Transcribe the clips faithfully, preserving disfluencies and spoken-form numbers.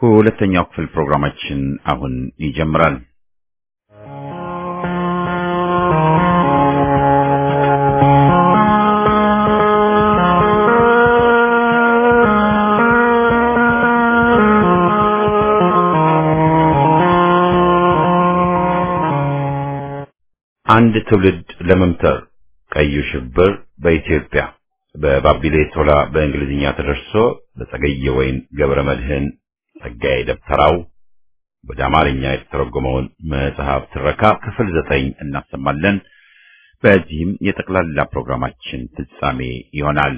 ሁለተኛው ክፍል ፕሮግራማችን አሁን ይጀምራል። አንድ ትውልድ ለመምተር ቀዩ ሽብር በኢትዮጵያ በባቢሌ ቶላ በእንግሊዝኛ ተደርሶ በጸገየ ወይን ገብረመድህን ጸጋዬ ደብተራው ወደ አማርኛ የተተረጎመውን መጽሐፍ ትረካ ክፍል ዘጠኝ እናሰማለን። በዚህም የጠቅላላ ፕሮግራማችን ፍጻሜ ይሆናል።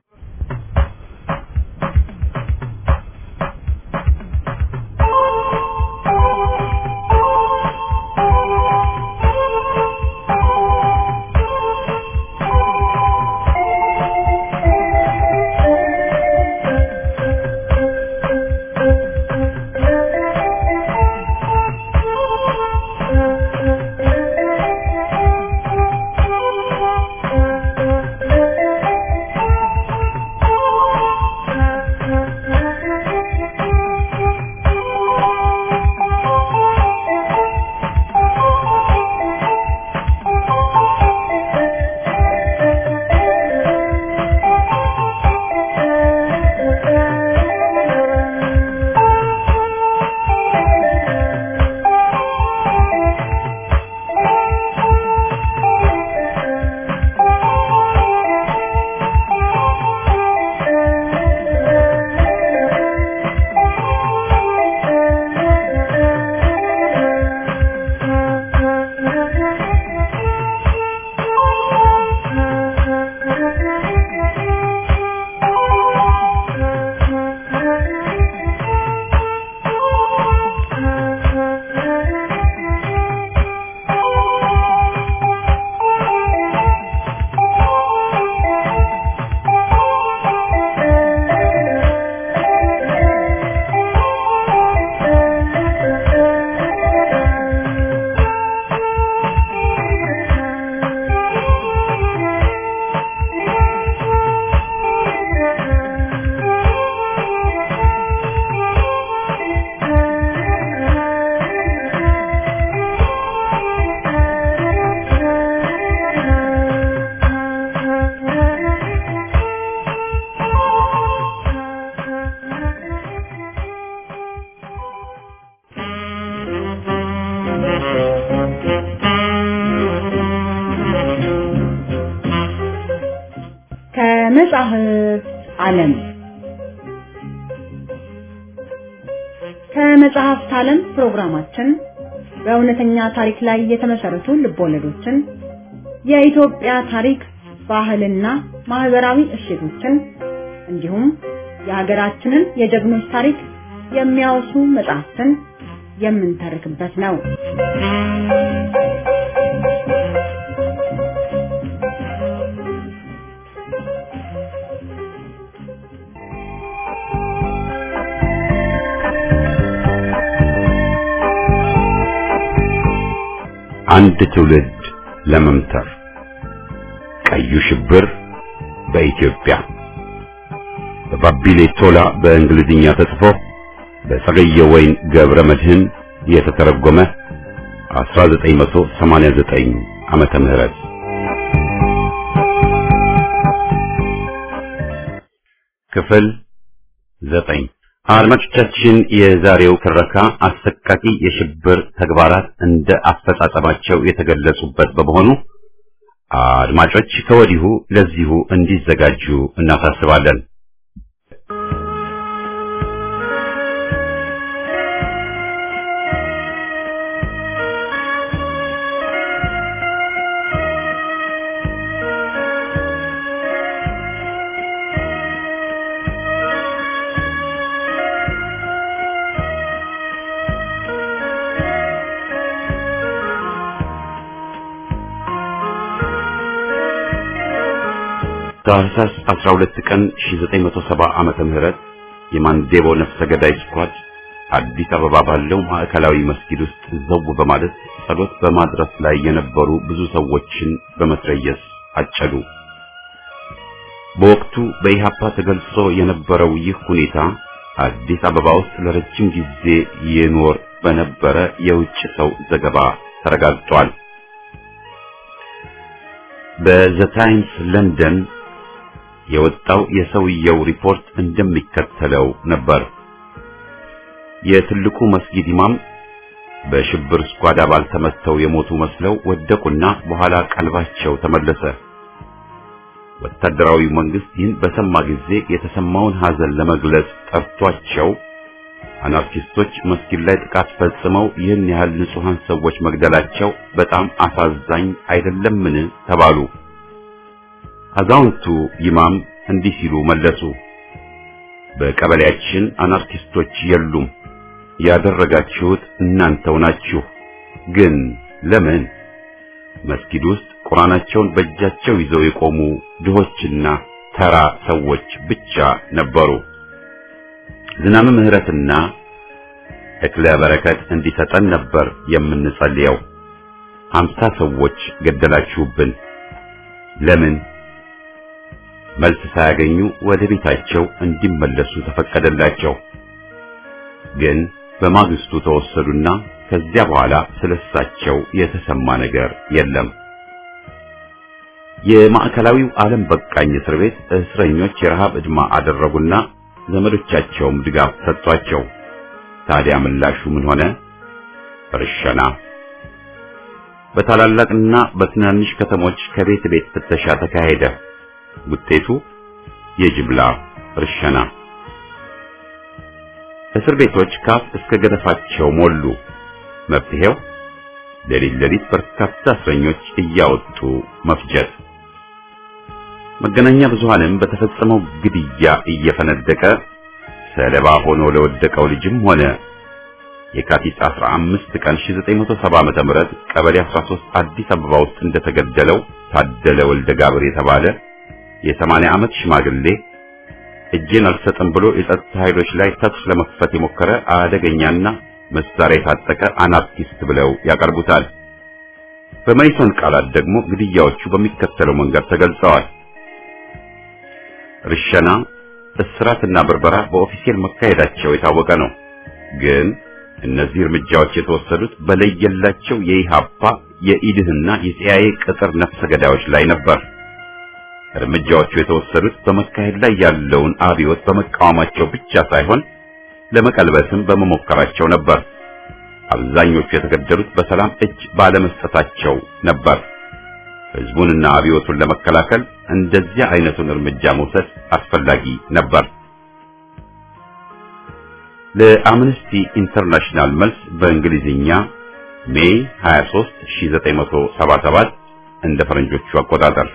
ከመጽሐፍ ዓለም ከመጽሐፍ ዓለም ፕሮግራማችን በእውነተኛ ታሪክ ላይ የተመሰረቱ ልቦለዶችን፣ የኢትዮጵያ ታሪክ፣ ባህልና ማህበራዊ እሴቶችን እንዲሁም የሀገራችንን የጀግኖች ታሪክ የሚያወሱ መጽሐፍትን የምንተርክበት ነው። አንድ ትውልድ ለመምተር ቀዩ ሽብር በኢትዮጵያ በባቢሌ ቶላ በእንግሊዝኛ ተጽፎ በጸገየ ወይን ገብረመድህን የተተረጎመ አስራ ዘጠኝ መቶ ሰማንያ ዘጠኝ ዓመተ ምህረት። ክፍል ዘጠኝ። አድማጮቻችን፣ የዛሬው ትረካ አሰቃቂ የሽብር ተግባራት እንደ አፈጻጸማቸው የተገለጹበት በመሆኑ አድማጮች ከወዲሁ ለዚሁ እንዲዘጋጁ እናሳስባለን። ታህሳስ አስራ ሁለት ቀን ሺህ ዘጠኝ መቶ ሰባ ዓመተ ምህረት የማንዴቦ ነፍሰ ገዳይ ስኳድ አዲስ አበባ ባለው ማዕከላዊ መስጊድ ውስጥ ዘው በማለት ጸሎት በማድረስ ላይ የነበሩ ብዙ ሰዎችን በመትረየስ አጨዱ። በወቅቱ በኢሃፓ ተገልጾ የነበረው ይህ ሁኔታ አዲስ አበባ ውስጥ ለረጅም ጊዜ ይኖር በነበረ የውጭ ሰው ዘገባ ተረጋግጧል። በዘ ታይምስ ለንደን የወጣው የሰውየው ሪፖርት እንደሚከተለው ነበር። የትልቁ መስጊድ ኢማም በሽብር ስኳድ አባል ተመተው የሞቱ መስለው ወደቁና በኋላ ቀልባቸው ተመለሰ። ወታደራዊ መንግስት ይህን በሰማ ጊዜ የተሰማውን ሐዘን ለመግለጽ ጠርቷቸው አናርኪስቶች መስጊድ ላይ ጥቃት ፈጽመው ይህን ያህል ንጹሃን ሰዎች መግደላቸው በጣም አሳዛኝ አይደለምን ተባሉ። አዛውንቱ ኢማም እንዲህ ሲሉ መለሱ። በቀበሌያችን አናርኪስቶች የሉም፣ ያደረጋችሁት እናንተው ናችሁ። ግን ለምን? መስጊድ ውስጥ ቁርአናቸውን በእጃቸው ይዘው የቆሙ ድሆችና ተራ ሰዎች ብቻ ነበሩ። ዝናብ ምህረትና እክለ በረከት እንዲሰጠን ነበር የምንጸልየው። ሀምሳ ሰዎች ገደላችሁብን። ለምን? መልስ ሳያገኙ ወደ ቤታቸው እንዲመለሱ ተፈቀደላቸው። ግን በማግስቱ ተወሰዱና ከዚያ በኋላ ስለሳቸው የተሰማ ነገር የለም። የማዕከላዊው ዓለም በቃኝ እስር ቤት እስረኞች የረሃብ እድማ አደረጉና ዘመዶቻቸውም ድጋፍ ሰጧቸው። ታዲያ ምላሹ ምን ሆነ? እርሸና። በታላላቅና በትናንሽ ከተሞች ከቤት ቤት ፍተሻ ተካሄደ። ውጤቱ የጅምላ እርሸና። እስር ቤቶች ካፍ እስከ ገደፋቸው ሞሉ። መፍትሄው ሌሊት ሌሊት በርካታ እስረኞች እያወጡ መፍጀት። መገናኛ ብዙሃንም በተፈጸመው ግድያ እየፈነደቀ ሰለባ ሆኖ ለወደቀው ልጅም ሆነ የካቲት አስራ አምስት ቀን ሺህ ዘጠኝ መቶ ሰባ ዓመተ ምህረት ቀበሌ አስራ ሶስት አዲስ አበባ ውስጥ እንደተገደለው ታደለ ወልደ ጋብር የተባለ የሰማንያ ዓመት ሽማግሌ እጄን አልሰጥም ብሎ የጸጥታ ኃይሎች ላይ ተኩስ ለመክፈት የሞከረ አደገኛና መሳሪያ የታጠቀ አናርኪስት ብለው ያቀርቡታል። በመይሶን ቃላት ደግሞ ግድያዎቹ በሚከተለው መንገድ ተገልጸዋል። ርሸና፣ እስራትና በርበራ በኦፊሴል መካሄዳቸው የታወቀ ነው። ግን እነዚህ እርምጃዎች የተወሰዱት በለየላቸው የኢሃፓ የኢድህና የሲአይኤ ቅጥር ነፍሰ ገዳዮች ላይ ነበር። እርምጃዎቹ የተወሰዱት በመካሄድ ላይ ያለውን አብዮት በመቃወማቸው ብቻ ሳይሆን ለመቀልበስም በመሞከራቸው ነበር። አብዛኞቹ የተገደሉት በሰላም እጅ ባለመስጠታቸው ነበር። ህዝቡንና አብዮቱን ለመከላከል እንደዚህ አይነቱን እርምጃ መውሰድ አስፈላጊ ነበር። ለአምነስቲ ኢንተርናሽናል መልስ በእንግሊዝኛ ሜይ ሃያ ሦስት ሺህ ዘጠኝ መቶ ሰባ ሰባት እንደ ፈረንጆቹ አቆጣጠር።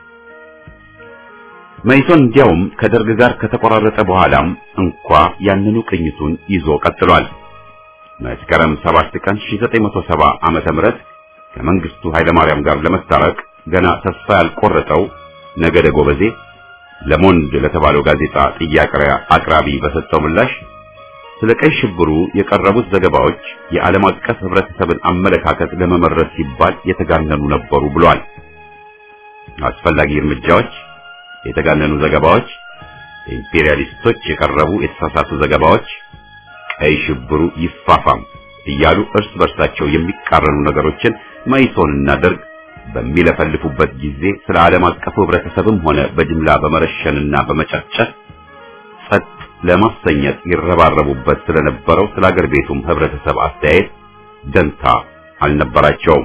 መይሶን እንዲያውም ከደርግ ጋር ከተቆራረጠ በኋላም እንኳ ያንኑ ቅኝቱን ይዞ ቀጥሏል። መስከረም ሰባት ቀን ሺህ ዘጠኝ መቶ ሰባ ዓመተ ምህረት ከመንግስቱ ኃይለማርያም ጋር ለመታረቅ ገና ተስፋ ያልቆረጠው ነገደ ጎበዜ ለሞንድ ለተባለው ጋዜጣ ጥያቄ አቅራቢ በሰጠው ምላሽ ስለ ቀይ ሽብሩ የቀረቡት ዘገባዎች የዓለም አቀፍ ህብረተሰብን አመለካከት ለመመረስ ሲባል የተጋነኑ ነበሩ ብሏል። አስፈላጊ እርምጃዎች፣ የተጋነኑ ዘገባዎች፣ ኢምፔሪያሊስቶች የቀረቡ የተሳሳቱ ዘገባዎች፣ ቀይ ሽብሩ ይፋፋም እያሉ እርስ በርሳቸው የሚቃረኑ ነገሮችን መይሶንና ደርግ በሚለፈልፉበት ጊዜ ስለ ዓለም አቀፍ ህብረተሰብም ሆነ በጅምላ በመረሸንና በመጨፍጨፍ ጸጥ ለማሰኘት ይረባረቡበት ስለነበረው ስለ አገር ቤቱም ህብረተሰብ አስተያየት ደንታ አልነበራቸውም።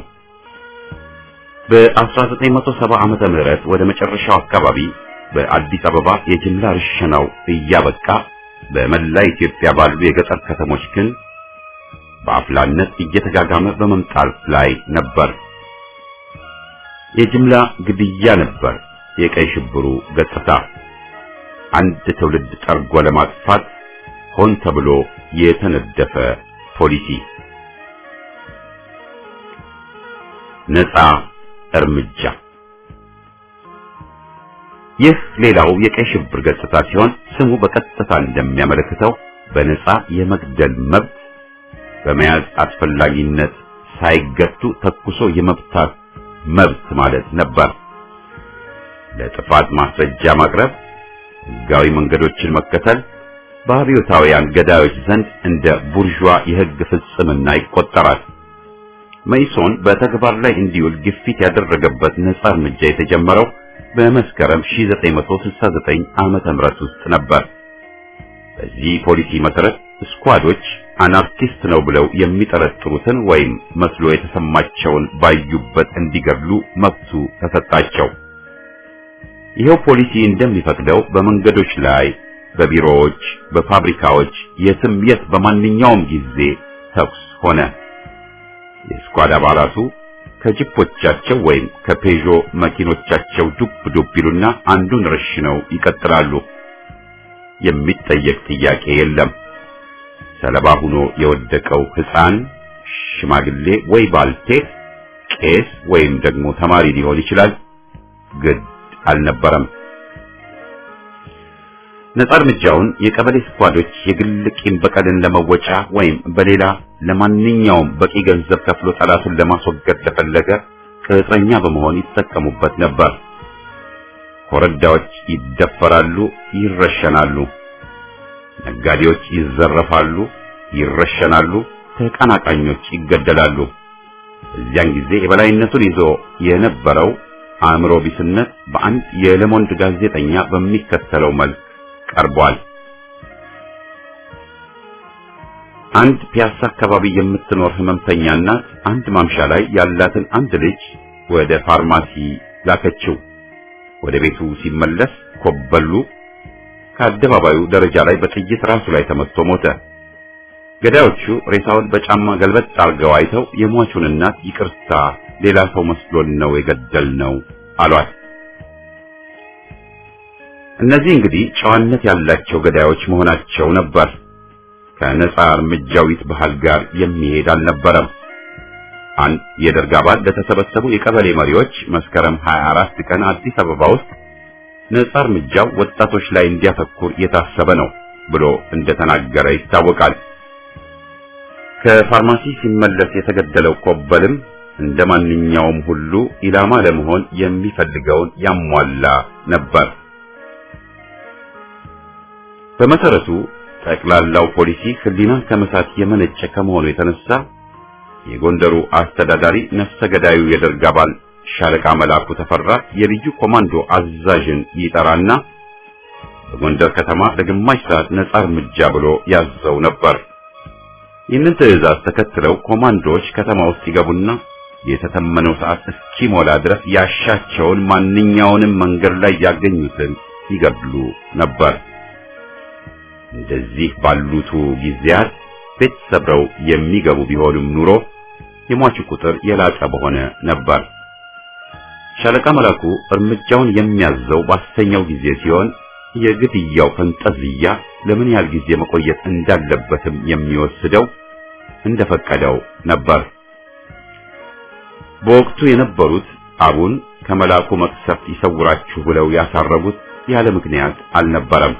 በአስራ ዘጠኝ መቶ ሰባ ዓመተ ምህረት ወደ መጨረሻው አካባቢ በአዲስ አበባ የጅምላ ርሸናው እያበቃ በመላ ኢትዮጵያ ባሉ የገጠር ከተሞች ግን በአፍላነት እየተጋጋመ በመምጣት ላይ ነበር። የጅምላ ግድያ ነበር የቀይ ሽብሩ ገጽታ። አንድ ትውልድ ጠርጎ ለማጥፋት ሆን ተብሎ የተነደፈ ፖሊሲ። ነፃ እርምጃ። ይህ ሌላው የቀይ ሽብር ገጽታ ሲሆን ስሙ በቀጥታ እንደሚያመለክተው በነፃ የመግደል መብት በመያዝ አስፈላጊነት ሳይገቱ ተኩሶ የመብታት መብት ማለት ነበር። ለጥፋት ማስረጃ ማቅረብ፣ ሕጋዊ መንገዶችን መከተል፣ በአብዮታውያን ገዳዮች ዘንድ እንደ ቡርዥዋ የሕግ ፍጽምና ይቆጠራል። መኢሶን በተግባር ላይ እንዲውል ግፊት ያደረገበት ነጻ እርምጃ የተጀመረው በመስከረም ሺህ ዘጠኝ መቶ ስልሳ ዘጠኝ ዓመተ ምህረት ውስጥ ነበር። በዚህ ፖሊሲ መሰረት ስኳዶች አናርኪስት ነው ብለው የሚጠረጥሩትን ወይም መስሎ የተሰማቸውን ባዩበት እንዲገድሉ መብቱ ተሰጣቸው። ይሄው ፖሊሲ እንደሚፈቅደው በመንገዶች ላይ፣ በቢሮዎች፣ በፋብሪካዎች የትም የት በማንኛውም ጊዜ ተኩስ ሆነ። የስኳድ አባላቱ ከጂፖቻቸው ወይም ከፔዦ መኪኖቻቸው ዱብ ዱብ ይሉና አንዱን ረሽነው ይቀጥላሉ። የሚጠየቅ ጥያቄ የለም። ሰለባ ሆኖ የወደቀው ሕፃን፣ ሽማግሌ ወይ ባልቴት፣ ቄስ ወይም ደግሞ ተማሪ ሊሆን ይችላል። ግድ አልነበረም። ነጻ እርምጃውን የቀበሌ ስኳዶች የግል ቂም በቀልን ለመወጫ ወይም በሌላ ለማንኛውም በቂ ገንዘብ ከፍሎ ጠላቱን ለማስወገድ ለፈለገ ቅጥረኛ በመሆን ይጠቀሙበት ነበር። ኮረዳዎች ይደፈራሉ፣ ይረሸናሉ። ነጋዴዎች ይዘረፋሉ፣ ይረሸናሉ። ተቀናቃኞች ይገደላሉ። እዚያን ጊዜ የበላይነቱን ይዞ የነበረው አእምሮ ቢስነት በአንድ የለሞንድ ጋዜጠኛ በሚከተለው መልክ ቀርቧል። አንድ ፒያሳ አካባቢ የምትኖር ህመምተኛ እናት አንድ ማምሻ ላይ ያላትን አንድ ልጅ ወደ ፋርማሲ ላከችው። ወደ ቤቱ ሲመለስ ኮበሉ ከአደባባዩ ደረጃ ላይ በጥይት ራሱ ላይ ተመትቶ ሞተ። ገዳዮቹ ሬሳውን በጫማ ገልበጥ አድርገው አይተው የሟቹን እናት ይቅርታ፣ ሌላ ሰው መስሎን ነው የገደልነው አሏት። እነዚህ እንግዲህ ጨዋነት ያላቸው ገዳዮች መሆናቸው ነበር። ከነጻ እርምጃዊት ባህል ጋር የሚሄድ አልነበረም። አንድ የደርግ አባል ለተሰበሰቡ የቀበሌ መሪዎች መስከረም ሀያ አራት ቀን አዲስ አበባ ውስጥ ነጻ እርምጃው ወጣቶች ላይ እንዲያተኩር የታሰበ ነው ብሎ እንደተናገረ ይታወቃል። ከፋርማሲ ሲመለስ የተገደለው ኮበልም እንደማንኛውም ሁሉ ኢላማ ለመሆን የሚፈልገውን ያሟላ ነበር። በመሰረቱ ጠቅላላው ፖሊሲ ህሊናን ከመሳት የመነጨ ከመሆኑ የተነሳ የጎንደሩ አስተዳዳሪ ነፍሰ ገዳዩ የደርግ አባል ሻለቃ መላኩ ተፈራ የልዩ ኮማንዶ አዛዥን ይጠራና በጎንደር ከተማ ለግማሽ ሰዓት ነጻ እርምጃ ብሎ ያዘው ነበር። ይህንን ትዕዛዝ ተከትለው ኮማንዶዎች ከተማ ውስጥ ይገቡና የተተመነው ሰዓት እስኪሞላ ድረስ ያሻቸውን ማንኛውንም መንገድ ላይ ያገኙትን ይገድሉ ነበር። እንደዚህ ባሉቱ ጊዜያት ቤት ሰብረው የሚገቡ ቢሆንም ኑሮ የሟቹ ቁጥር የላቀ በሆነ ነበር። ሻለቃ መላኩ እርምጃውን የሚያዘው ባስተኛው ጊዜ ሲሆን የግድያው ፈንጠዝያ ለምን ያህል ጊዜ መቆየት እንዳለበትም የሚወስደው እንደፈቀደው ነበር። በወቅቱ የነበሩት አቡን ከመላኩ መቅሰፍት ይሰውራችሁ ብለው ያሳረጉት ያለ ምክንያት አልነበረም።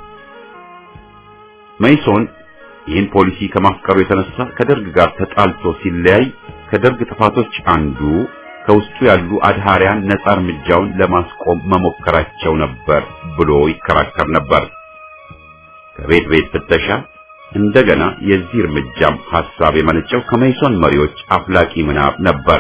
መኢሶን ይህን ፖሊሲ ከማፍቀሩ የተነሳ ከደርግ ጋር ተጣልቶ ሲለያይ ከደርግ ጥፋቶች አንዱ ከውስጡ ያሉ አድሃሪያን ነጻ እርምጃውን ለማስቆም መሞከራቸው ነበር ብሎ ይከራከር ነበር። ከቤት ቤት ፍተሻ እንደገና የዚህ እርምጃም ሐሳብ የመነጨው ከመኢሶን መሪዎች አፍላቂ ምናብ ነበር።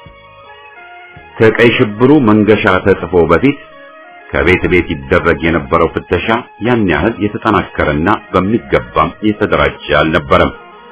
ከቀይ ሽብሩ መንገሻ ተጽፎ በፊት ከቤት ቤት ይደረግ የነበረው ፍተሻ ያን ያህል የተጠናከረና በሚገባም የተደራጀ አልነበረም።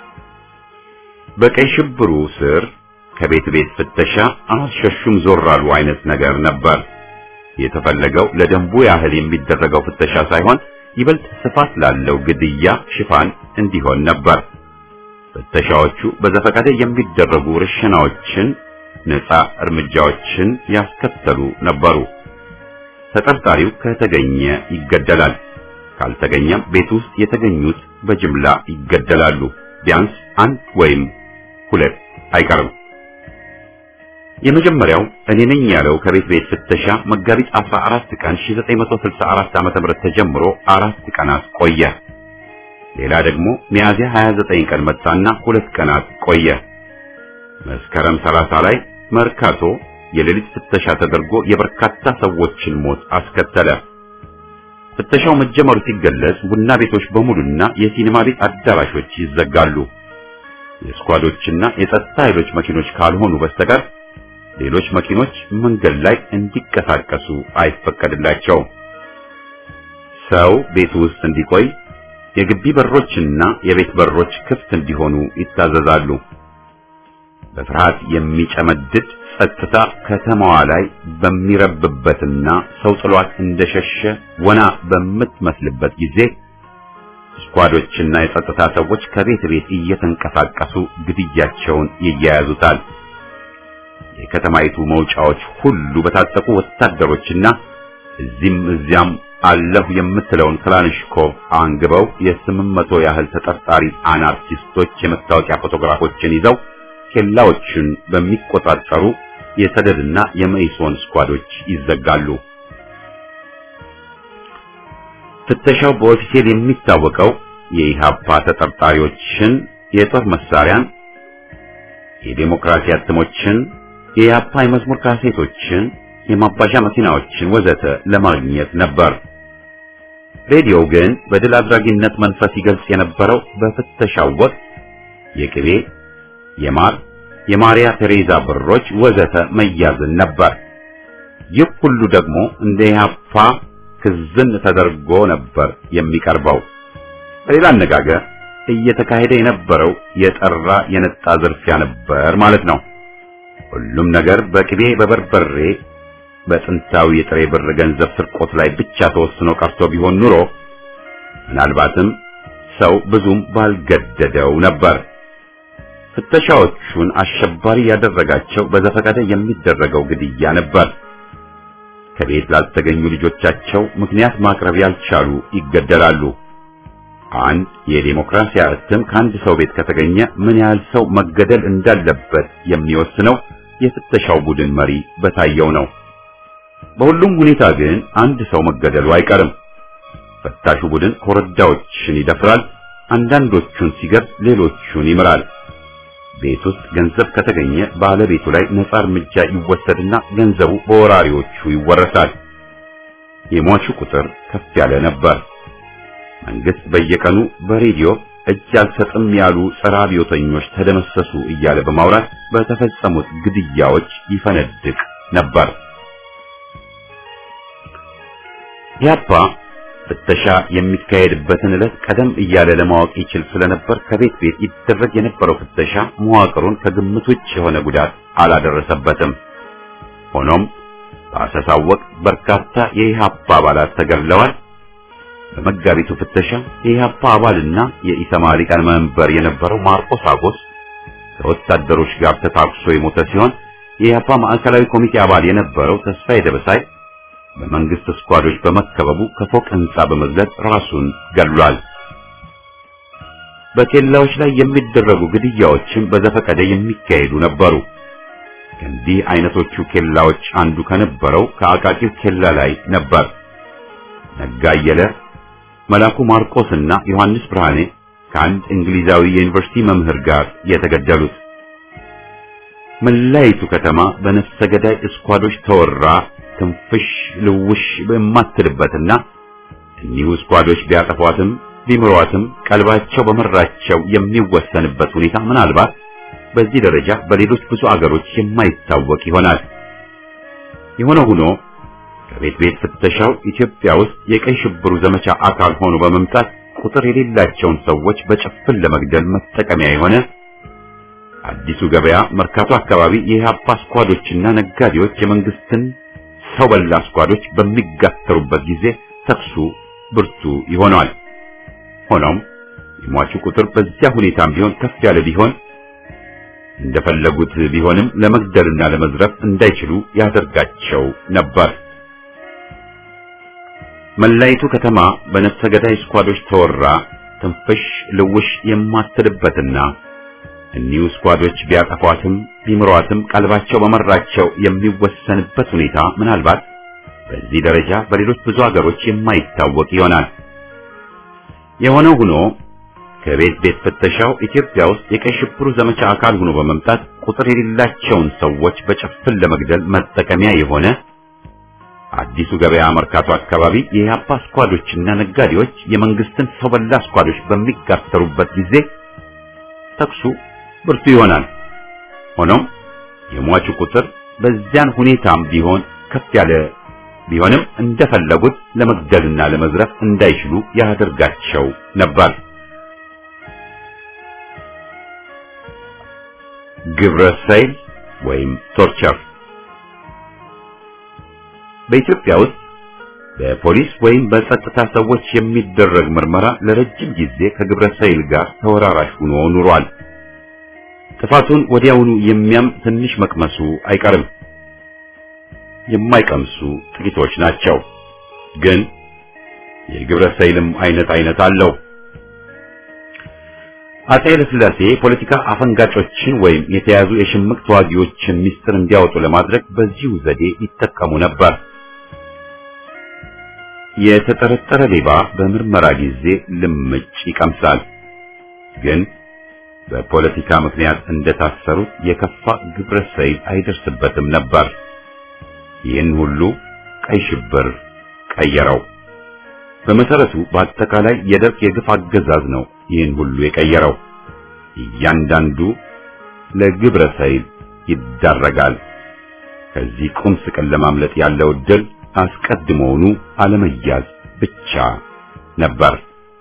በቀይ ሽብሩ ስር ከቤት ቤት ፍተሻ አልሸሹም ዞራሉ አይነት ነገር ነበር። የተፈለገው ለደንቡ ያህል የሚደረገው ፍተሻ ሳይሆን ይበልጥ ስፋት ላለው ግድያ ሽፋን እንዲሆን ነበር። ፍተሻዎቹ በዘፈቀደ የሚደረጉ ርሽናዎችን፣ ነጻ እርምጃዎችን ያስከተሉ ነበሩ። ተጠርጣሪው ከተገኘ ይገደላል፣ ካልተገኘም ቤት ውስጥ የተገኙት በጅምላ ይገደላሉ። ቢያንስ አንድ ወይም ሁለት አይቀርም። የመጀመሪያው እኔ ነኝ ያለው ከቤት ቤት ፍተሻ መጋቢት አስራ አራት ቀን ሺህ ዘጠኝ መቶ ስልሳ አራት ዓመተ ምህረት ተጀምሮ አራት ቀናት ቆየ። ሌላ ደግሞ ሚያዝያ ሀያ ዘጠኝ ቀን መጣና ሁለት ቀናት ቆየ። መስከረም ሰላሳ ላይ መርካቶ የሌሊት ፍተሻ ተደርጎ የበርካታ ሰዎችን ሞት አስከተለ። ፍተሻው መጀመሩ ሲገለጽ ቡና ቤቶች በሙሉና የሲኒማ ቤት አዳራሾች ይዘጋሉ። የስኳዶችና የጸጥታ ኃይሎች መኪኖች ካልሆኑ በስተቀር ሌሎች መኪኖች መንገድ ላይ እንዲንቀሳቀሱ አይፈቀድላቸውም። ሰው ቤት ውስጥ እንዲቆይ የግቢ በሮችና የቤት በሮች ክፍት እንዲሆኑ ይታዘዛሉ። በፍርሃት የሚጨመድድ ጸጥታ ከተማዋ ላይ በሚረብበትና ሰው ጥሏት እንደሸሸ ወና በምትመስልበት ጊዜ ስኳዶችና የጸጥታ ሰዎች ከቤት ቤት እየተንቀሳቀሱ ግድያቸውን ይያያዙታል። የከተማይቱ መውጫዎች ሁሉ በታጠቁ ወታደሮችና እዚህም እዚያም አለሁ የምትለውን ክላንሽኮቭ አንግበው የስምንት መቶ ያህል ተጠርጣሪ አናርኪስቶች የመታወቂያ ፎቶግራፎችን ይዘው ኬላዎችን በሚቆጣጠሩ የሰደድና የመኢሶን ስኳዶች ይዘጋሉ። ፍተሻው በኦፊሴል የሚታወቀው የኢሃፓ ተጠርጣሪዎችን፣ የጦር መሳሪያን፣ የዲሞክራሲ አትሞችን፣ የኢሃፓ የመዝሙር ካሴቶችን፣ የማባዣ መኪናዎችን ወዘተ ለማግኘት ነበር። ሬዲዮ ግን በድል አድራጊነት መንፈስ ይገልጽ የነበረው በፍተሻው ወቅት የቅቤ፣ የማር፣ የማሪያ ቴሬዛ ብሮች ወዘተ መያዝን ነበር። ይህ ሁሉ ደግሞ እንደ ኢሃፓ ክዝን ተደርጎ ነበር የሚቀርበው። በሌላ አነጋገር እየተካሄደ የነበረው የጠራ የነጣ ዝርፊያ ነበር ማለት ነው። ሁሉም ነገር በቅቤ በበርበሬ በጥንታዊ የጥሬ ብር ገንዘብ ስርቆት ላይ ብቻ ተወስኖ ቀርቶ ቢሆን ኑሮ ምናልባትም ሰው ብዙም ባልገደደው ነበር። ፍተሻዎቹን አሸባሪ ያደረጋቸው በዘፈቀደ የሚደረገው ግድያ ነበር። ከቤት ላልተገኙ ልጆቻቸው ምክንያት ማቅረብ ያልቻሉ ይገደላሉ። አንድ የዲሞክራሲያ እትም ከአንድ ሰው ቤት ከተገኘ ምን ያህል ሰው መገደል እንዳለበት የሚወስነው የፍተሻው ቡድን መሪ በታየው ነው። በሁሉም ሁኔታ ግን አንድ ሰው መገደሉ አይቀርም። ፈታሹ ቡድን ኮረዳዎችን ይደፍራል፣ አንዳንዶቹን ሲገድል ሌሎቹን ይምራል። ቤት ውስጥ ገንዘብ ከተገኘ ባለቤቱ ላይ ነፃ እርምጃ ይወሰድና ገንዘቡ በወራሪዎቹ ይወረሳል። የሟቹ ቁጥር ከፍ ያለ ነበር። መንግስት በየቀኑ በሬዲዮ እጅ አልሰጥም ያሉ ጸረ አብዮተኞች ተደመሰሱ እያለ በማውራት በተፈጸሙት ግድያዎች ይፈነድቅ ነበር። ኢህአፓ ፍተሻ የሚካሄድበትን ዕለት ቀደም እያለ ለማወቅ ይችል ስለነበር ከቤት ቤት ይደረግ የነበረው ፍተሻ መዋቅሩን ከግምት ውጭ የሆነ ጉዳት አላደረሰበትም። ሆኖም በአሰሳው ወቅት በርካታ የኢህአፓ አባላት ተገድለዋል። በመጋቢቱ ፍተሻ የኢህአፓ አባልና የኢሰማ ሊቀመንበር የነበረው ማርቆስ አጎስ ከወታደሮች ጋር ተታኩሶ የሞተ ሲሆን የኢህአፓ ማዕከላዊ ኮሚቴ አባል የነበረው ተስፋዬ ደበሳይ በመንግስት ስኳዶች በመከበቡ ከፎቅ ህንጻ በመዝለል ራሱን ገድሏል። በኬላዎች ላይ የሚደረጉ ግድያዎችም በዘፈቀደ የሚካሄዱ ነበሩ። ከእንዲህ አይነቶቹ ኬላዎች አንዱ ከነበረው ከአቃቂው ኬላ ላይ ነበር ነጋ አየለ፣ መላኩ ማርቆስና ዮሐንስ ብርሃኔ ከአንድ እንግሊዛዊ የዩኒቨርሲቲ መምህር ጋር የተገደሉት። መላይቱ ከተማ በነፍሰ ገዳይ ስኳዶች ተወራ ትንፍሽ ልውሽ በማትልበትና እኒሁ ስኳዶች ቢያጠፏትም ቢምሯትም ቀልባቸው በመራቸው የሚወሰንበት ሁኔታ ምናልባት በዚህ ደረጃ በሌሎች ብዙ አገሮች የማይታወቅ ይሆናል። የሆነ ሆኖ ከቤት ቤት ፍተሻው ኢትዮጵያ ውስጥ የቀይ ሽብሩ ዘመቻ አካል ሆኖ በመምጣት ቁጥር የሌላቸውን ሰዎች በጭፍን ለመግደል መጠቀሚያ የሆነ አዲሱ ገበያ መርካቶ አካባቢ የኢህአፓ ስኳዶችና ነጋዴዎች የመንግስትን ሰው በላ ስኳዶች በሚጋተሩበት ጊዜ ተኩሱ ብርቱ ይሆናል። ሆኖም የሟቹ ቁጥር በዚያ ሁኔታም ቢሆን ከፍ ያለ ቢሆን እንደፈለጉት ቢሆንም ለመግደልና ለመዝረፍ እንዳይችሉ ያደርጋቸው ነበር። መላይቱ ከተማ በነፍሰ ገዳይ ስኳዶች ተወራ ትንፍሽ ልውሽ የማትልበትና እኒሁ ስኳዶች ቢያጠፏትም ቢምሯትም ቀልባቸው በመራቸው የሚወሰንበት ሁኔታ ምናልባት በዚህ ደረጃ በሌሎች ብዙ ሀገሮች የማይታወቅ ይሆናል። የሆነው ሆኖ ከቤት ቤት ፍተሻው ኢትዮጵያ ውስጥ የቀይ ሽብሩ ዘመቻ አካል ሆኖ በመምጣት ቁጥር የሌላቸውን ሰዎች በጭፍን ለመግደል መጠቀሚያ የሆነ አዲሱ ገበያ መርካቶ አካባቢ የኢህአፓ ስኳዶችና ነጋዴዎች የመንግስትን ሰው በላ ስኳዶች በሚጋተሩበት ጊዜ ተኩሱ ብርቱ ይሆናል። ሆኖም የሟቹ ቁጥር በዚያን ሁኔታም ቢሆን ከፍ ያለ ቢሆንም እንደፈለጉት ለመግደልና ለመዝረፍ እንዳይችሉ ያደርጋቸው ነበር። ግብረ ሰይል ወይም ቶርቸር በኢትዮጵያ ውስጥ በፖሊስ ወይም በጸጥታ ሰዎች የሚደረግ ምርመራ ለረጅም ጊዜ ከግብረ ሰይል ጋር ተወራራሽ ሆኖ ኑሯል። ጥፋቱን ወዲያውኑ የሚያም ትንሽ መቅመሱ አይቀርም። የማይቀምሱ ጥቂቶች ናቸው። ግን የግብረ ሰይልም አይነት አይነት አለው። አፄ ኃይለ ሥላሴ ፖለቲካ አፈንጋጮችን ወይም የተያዙ የሽምቅ ተዋጊዎችን ሚስጥር እንዲያወጡ ለማድረግ በዚሁ ዘዴ ይጠቀሙ ነበር። የተጠረጠረ ሌባ በምርመራ ጊዜ ልምጭ ይቀምሳል። ግን በፖለቲካ ምክንያት እንደታሰሩት የከፋ ግብረ ሰይል አይደርስበትም ነበር። ይህን ሁሉ ቀይ ሽብር ቀየረው። በመሰረቱ በአጠቃላይ የደርግ የግፍ አገዛዝ ነው ይህን ሁሉ የቀየረው። እያንዳንዱ ለግብረ ሰይል ይዳረጋል። ከዚህ ቁም ስቅል ለማምለጥ ያለው ዕድል አስቀድሞውኑ አለመያዝ ብቻ ነበር።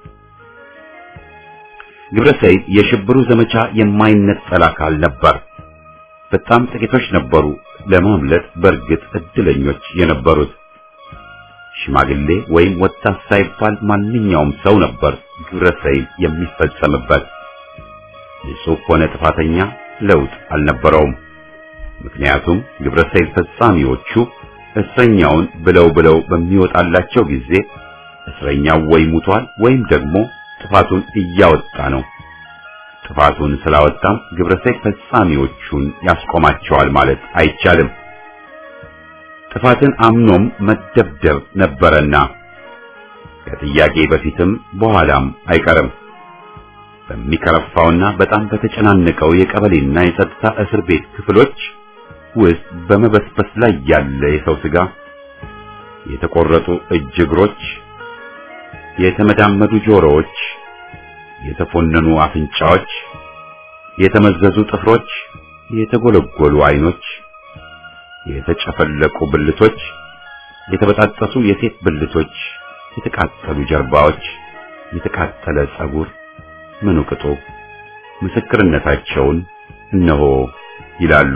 ግብረ ሰይል የሽብሩ ዘመቻ የማይነጠል አካል ነበር። በጣም ጥቂቶች ነበሩ ለማምለጥ በእርግጥ እድለኞች የነበሩት። ሽማግሌ ወይም ወጣት ሳይባል ማንኛውም ሰው ነበር ግብረ ሰይል የሚፈጸምበት። ንጹሕ ሆነ ጥፋተኛ ለውጥ አልነበረውም። ምክንያቱም ግብረ ሰይል ፈጻሚዎቹ እስረኛውን ብለው ብለው በሚወጣላቸው ጊዜ እስረኛው ወይ ሙቷል ወይም ደግሞ ጥፋቱን እያወጣ ነው። ጥፋቱን ስላወጣም ግብረ ሰይል ፈጻሚዎቹን ያስቆማቸዋል ማለት አይቻልም። ጥፋትን አምኖም መደብደብ ነበረና ከጥያቄ በፊትም በኋላም አይቀርም። በሚከረፋውና በጣም በተጨናነቀው የቀበሌና የጸጥታ እስር ቤት ክፍሎች ውስጥ በመበስበስ ላይ ያለ የሰው ስጋ፣ የተቆረጡ እጅ እግሮች፣ የተመዳመዱ ጆሮዎች፣ የተፎነኑ አፍንጫዎች፣ የተመዘዙ ጥፍሮች፣ የተጎለጎሉ አይኖች፣ የተጨፈለቁ ብልቶች፣ የተበጣጠሱ የሴት ብልቶች፣ የተቃጠሉ ጀርባዎች፣ የተቃጠለ ጸጉር ምኑ ቅጡ ምስክርነታቸውን እነሆ ይላሉ።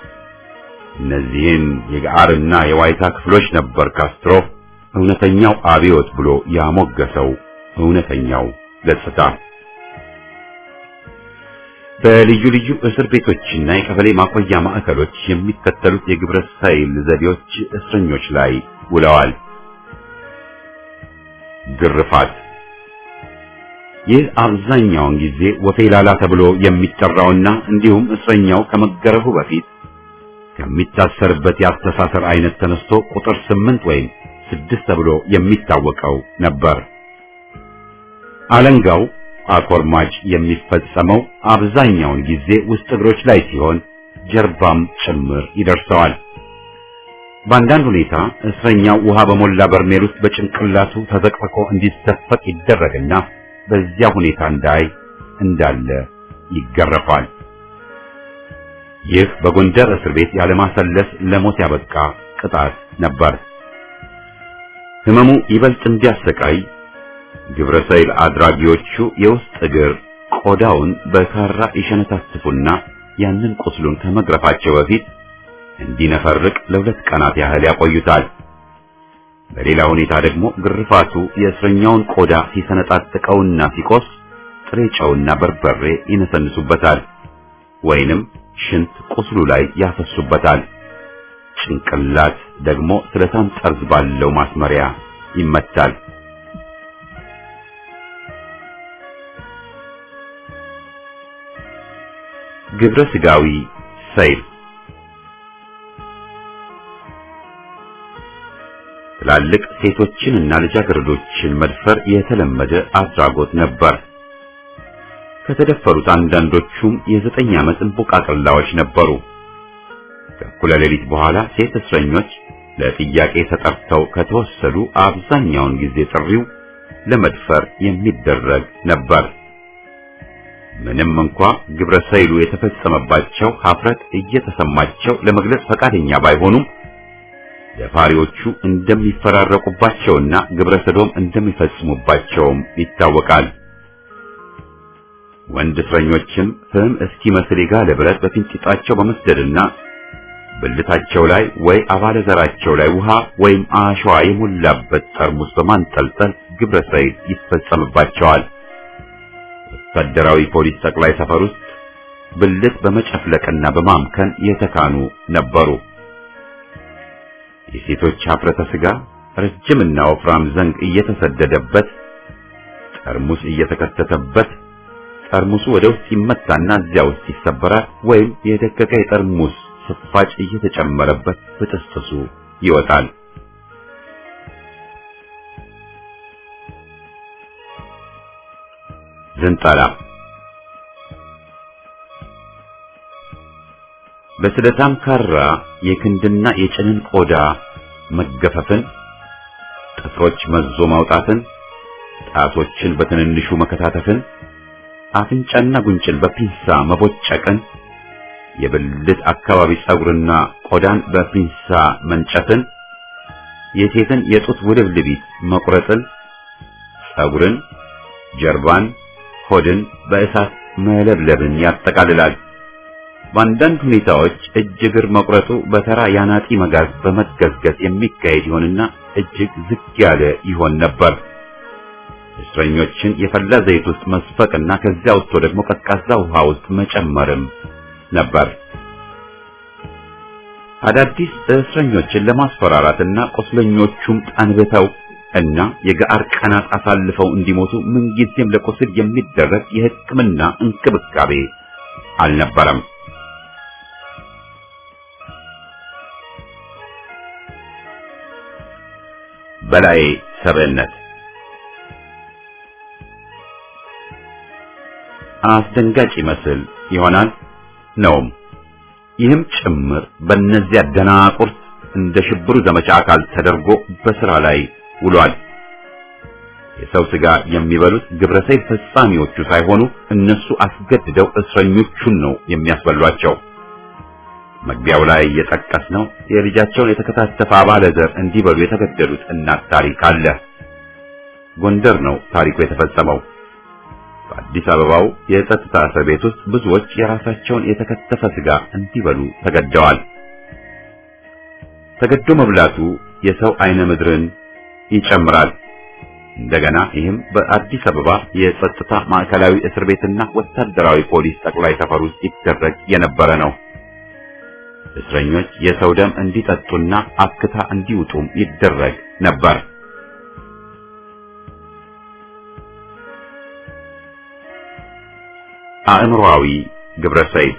እነዚህን የጋርና የዋይታ ክፍሎች ነበር ካስትሮ እውነተኛው አብዮት ብሎ ያሞገሰው እውነተኛው ገጽታ። በልዩ ልዩ እስር ቤቶችና የቀበሌ ማቆያ ማዕከሎች የሚከተሉት የግብረ ሰይል ዘዴዎች እስረኞች ላይ ውለዋል። ግርፋት። ይህ አብዛኛውን ጊዜ ወፌላላ ተብሎ የሚጠራውና እንዲሁም እስረኛው ከመገረፉ በፊት ከሚታሰርበት የአስተሳሰር አይነት ተነስቶ ቁጥር ስምንት ወይም ስድስት ተብሎ የሚታወቀው ነበር። አለንጋው አኮርማጭ የሚፈጸመው አብዛኛውን ጊዜ ውስጥ እግሮች ላይ ሲሆን ጀርባም ጭምር ይደርሰዋል። በአንዳንድ ሁኔታ እስረኛው ውሃ በሞላ በርሜል ውስጥ በጭንቅላቱ ተዘቅዝቆ እንዲዘፈቅ ይደረግና በዚያ ሁኔታ እንዳይ እንዳለ ይገረፋል። ይህ በጎንደር እስር ቤት ያለማሰለስ ለሞት ያበቃ ቅጣት ነበር። ህመሙ ይበልጥ እንዲያሰቃይ ግብረ ሰይል አድራጊዎቹ የውስጥ እግር ቆዳውን በካራ ይሸነታትፉና ያንን ቁስሉን ከመግረፋቸው በፊት እንዲነፈርቅ ለሁለት ቀናት ያህል ያቆዩታል። በሌላ ሁኔታ ደግሞ ግርፋቱ የእስረኛውን ቆዳ ሲሰነጣጥቀውና ሲቆስ ጥሬ ጨውና በርበሬ ይነሰንሱበታል ወይንም ሽንት ቁስሉ ላይ ያፈሱበታል። ጭንቅላት ደግሞ ስለታም ጠርዝ ባለው ማስመሪያ ይመታል። ግብረ ስጋዊ ሰይል። ትላልቅ ሴቶችንና ልጃገረዶችን መድፈር የተለመደ አድራጎት ነበር። ከተደፈሩት አንዳንዶቹም የዘጠኝ ዓመት እንቦቃቅላዎች ነበሩ። ከእኩለ ሌሊት በኋላ ሴት እስረኞች ለጥያቄ ተጠርተው ከተወሰዱ አብዛኛውን ጊዜ ጥሪው ለመድፈር የሚደረግ ነበር። ምንም እንኳ ግብረ ሰይሉ የተፈጸመባቸው ሀፍረት እየተሰማቸው ለመግለጽ ፈቃደኛ ባይሆኑም ደፋሪዎቹ እንደሚፈራረቁባቸውና ግብረ ሰዶም እንደሚፈጽሙባቸውም ይታወቃል። ወንድ እስረኞችም ፍም እስኪመስል የጋለ ብረት በፊንጢጣቸው በመስደድና ብልታቸው ላይ ወይ አባለ ዘራቸው ላይ ውሃ ወይም አሸዋ የሞላበት ጠርሙስ በማንጠልጠል ግብረ ሰይል ይፈጸምባቸዋል። ወታደራዊ ፖሊስ ጠቅላይ ሰፈር ውስጥ ብልት በመጨፍለቅና በማምከን የተካኑ ነበሩ። የሴቶች ሀፍረተ ሥጋ ረጅምና ወፍራም ዘንግ እየተሰደደበት ጠርሙስ እየተከተተበት ጠርሙሱ ወደ ውስጥ ይመታና እዚያ ውስጥ ይሰበራል ወይም የደቀቀ የጠርሙስ ስፋጭ እየተጨመረበት በጥስጥሱ ይወጣል። ዝንጠላ በስለታም ካራ የክንድና የጭንን ቆዳ መገፈፍን፣ ጥፍሮች መዞ ማውጣትን፣ ጣቶችን በትንንሹ መከታተፍን፣ አፍንጫና ጉንጭን በፒንሳ መቦጨቅን፣ የብልት አካባቢ ጸጉርና ቆዳን በፒንሳ መንጨትን፣ የሴትን የጡት ውልብልቢት መቁረጥን፣ ጸጉርን፣ ጀርባን፣ ሆድን በእሳት መለብለብን ያጠቃልላል። በአንዳንድ ሁኔታዎች እጅ እግር መቁረጡ በተራ ያናጢ መጋዝ በመገዝገዝ የሚካሄድ ይሆንና እጅግ ዝግ ያለ ይሆን ነበር። እስረኞችን የፈላ ዘይት ውስጥ መስፈቅና ከዚያ ወጥቶ ደግሞ ቀዝቃዛ ውሃ ውስጥ መጨመርም ነበር። አዳዲስ እስረኞችን ለማስፈራራትና ቁስለኞቹም ጠንብተው እና የጋር ቀናት አሳልፈው እንዲሞቱ ምንጊዜም ለቁስል የሚደረግ የሕክምና እንክብካቤ አልነበረም። በላይ ሰብዕነት አስደንጋጭ ይመስል ይሆናል ነውም። ይህም ጭምር በእነዚያ ደናቁርት እንደ ሽብሩ ዘመቻ አካል ተደርጎ በስራ ላይ ውሏል። የሰው ስጋ የሚበሉት ግብረ ሰይል ፈጻሚዎቹ ሳይሆኑ እነሱ አስገድደው እስረኞቹን ነው የሚያስበሏቸው። መግቢያው ላይ የጠቀስነው የልጃቸውን የተከታተፈ አባለ ዘር እንዲበሉ የተገደሉት እናት ታሪክ አለ። ጎንደር ነው ታሪኩ የተፈጸመው። በአዲስ አበባው የጸጥታ እስር ቤት ውስጥ ብዙዎች የራሳቸውን የተከተፈ ስጋ እንዲበሉ ተገደዋል። ተገዶ መብላቱ የሰው አይነ ምድርን ይጨምራል። እንደገና ይህም በአዲስ አበባ የጸጥታ ማዕከላዊ እስር ቤትና ወታደራዊ ፖሊስ ጠቅላይ ሰፈር ውስጥ ይደረግ የነበረ ነው። እስረኞች የሰው ደም እንዲጠጡና አክታ እንዲውጡም ይደረግ ነበር። አእምሮአዊ ግብረ ሰይል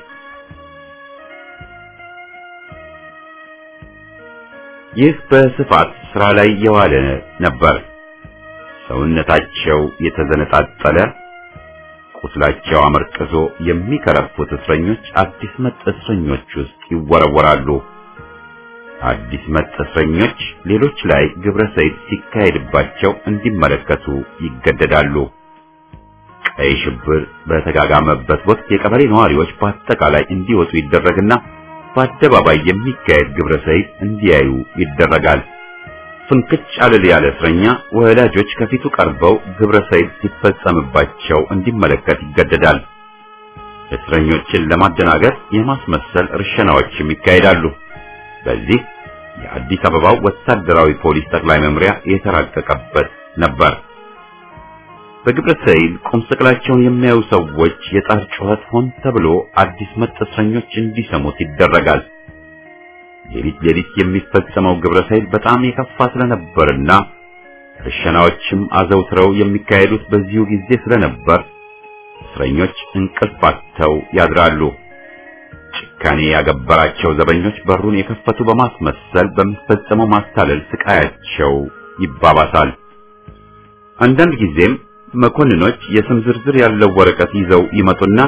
ይህ በስፋት ስራ ላይ የዋለ ነበር። ሰውነታቸው የተዘነጣጠለ ቁስላቸው አመርቅዞ የሚከረፉት እስረኞች አዲስ መጥ እስረኞች ውስጥ ይወረወራሉ። አዲስ መጥ እስረኞች ሌሎች ላይ ግብረ ሰይል ሲካሄድባቸው እንዲመለከቱ ይገደዳሉ። ቀይ ሽብር በተጋጋመበት ወቅት የቀበሌ ነዋሪዎች በአጠቃላይ እንዲወጡ ይደረግና በአደባባይ የሚካሄድ ግብረ ሰይል እንዲያዩ ይደረጋል። ፍንክች አለል ያለ እስረኛ ወላጆች ከፊቱ ቀርበው ግብረ ሰይል ሲፈጸምባቸው እንዲመለከት ይገደዳል። እስረኞችን ለማደናገር የማስመሰል እርሸናዎችም ይካሄዳሉ። በዚህ የአዲስ አበባው ወታደራዊ ፖሊስ ጠቅላይ መምሪያ የተራቀቀበት ነበር። በግብረ ሰይል ቁም ስቅላቸውን የሚያዩ ሰዎች የጣር ጩኸት ሆን ተብሎ አዲስ መጥ እስረኞች እንዲሰሙት ይደረጋል። ሌሊት ሌሊት የሚፈጸመው ግብረ ሰይል በጣም የከፋ ስለነበርና እርሸናዎችም አዘውትረው የሚካሄዱት በዚሁ ጊዜ ስለነበር እስረኞች እንቅልፍ አጥተው ያድራሉ። ጭካኔ ያገበራቸው ዘበኞች በሩን የከፈቱ በማስመሰል በሚፈጸመው ማታለል ስቃያቸው ይባባሳል። አንዳንድ ጊዜም መኮንኖች የስም ዝርዝር ያለው ወረቀት ይዘው ይመጡና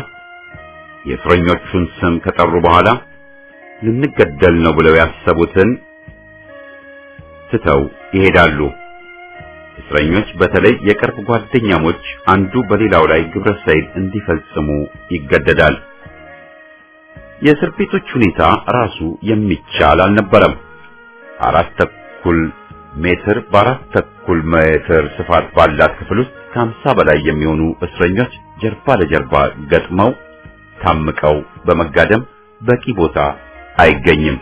የእስረኞቹን ስም ከጠሩ በኋላ ልንገደል ነው ብለው ያሰቡትን ትተው ይሄዳሉ። እስረኞች በተለይ የቅርብ ጓደኛሞች አንዱ በሌላው ላይ ግብረ ሰይል እንዲፈጽሙ ይገደዳል። የእስር ቤቶች ሁኔታ ራሱ የሚቻል አልነበረም። አራት ተኩል ሜትር በአራት ተኩል ሜትር ስፋት ባላት ክፍል ውስጥ ከሀምሳ በላይ የሚሆኑ እስረኞች ጀርባ ለጀርባ ገጥመው ታምቀው በመጋደም በቂ ቦታ አይገኝም።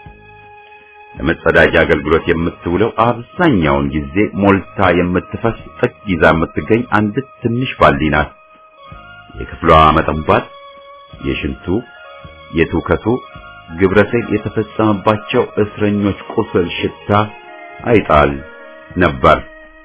ለመጸዳጃ አገልግሎት የምትውለው አብዛኛውን ጊዜ ሞልታ የምትፈስ ጥግ ይዛ የምትገኝ አንድ ትንሽ ባልዲ ናት። የክፍሏ መጠንባት፣ የሽንቱ፣ የትውከቱ ግብረ ሰይል የተፈጸመባቸው እስረኞች ቁስል ሽታ አይጣል ነበር።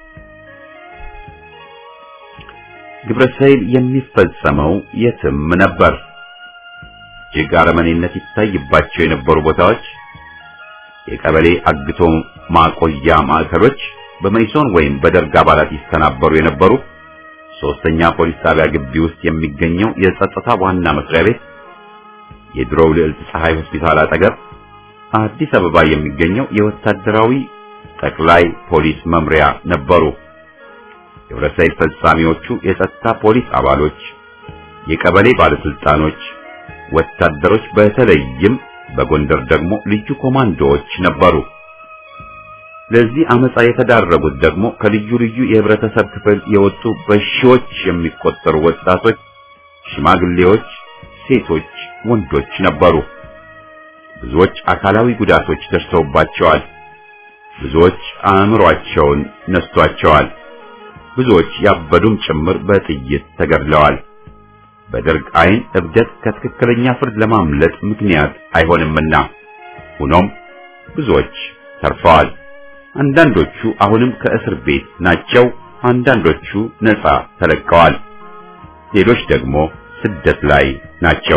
ግብረ ሰይል የሚፈጸመው የትም ነበር። እጅግ አረመኔነት ይታይባቸው የነበሩ ቦታዎች የቀበሌ አግቶ ማቆያ ማዕከሎች፣ በመይሶን ወይም በደርግ አባላት ይስተናበሩ የነበሩ ሶስተኛ ፖሊስ ጣቢያ ግቢ ውስጥ የሚገኘው የጸጥታ ዋና መስሪያ ቤት፣ የድሮው ልዕልት ፀሐይ ሆስፒታል አጠገብ አዲስ አበባ የሚገኘው የወታደራዊ ጠቅላይ ፖሊስ መምሪያ ነበሩ። ግብረ ሰይል ፈጻሚዎቹ የጸጥታ ፖሊስ አባሎች፣ የቀበሌ ባለስልጣኖች፣ ወታደሮች፣ በተለይም በጎንደር ደግሞ ልዩ ኮማንዶዎች ነበሩ። ለዚህ አመጻ የተዳረጉት ደግሞ ከልዩ ልዩ የህብረተሰብ ክፍል የወጡ በሺዎች የሚቆጠሩ ወጣቶች፣ ሽማግሌዎች፣ ሴቶች፣ ወንዶች ነበሩ። ብዙዎች አካላዊ ጉዳቶች ደርሰውባቸዋል። ብዙዎች አእምሯቸውን ነስቷቸዋል። ብዙዎች ያበዱም ጭምር በጥይት ተገድለዋል። በደርግ ዓይን እብደት ከትክክለኛ ፍርድ ለማምለጥ ምክንያት አይሆንምና፣ ሆኖም ብዙዎች ተርፈዋል። አንዳንዶቹ አሁንም ከእስር ቤት ናቸው። አንዳንዶቹ ነፃ ተለቀዋል። ሌሎች ደግሞ ስደት ላይ ናቸው።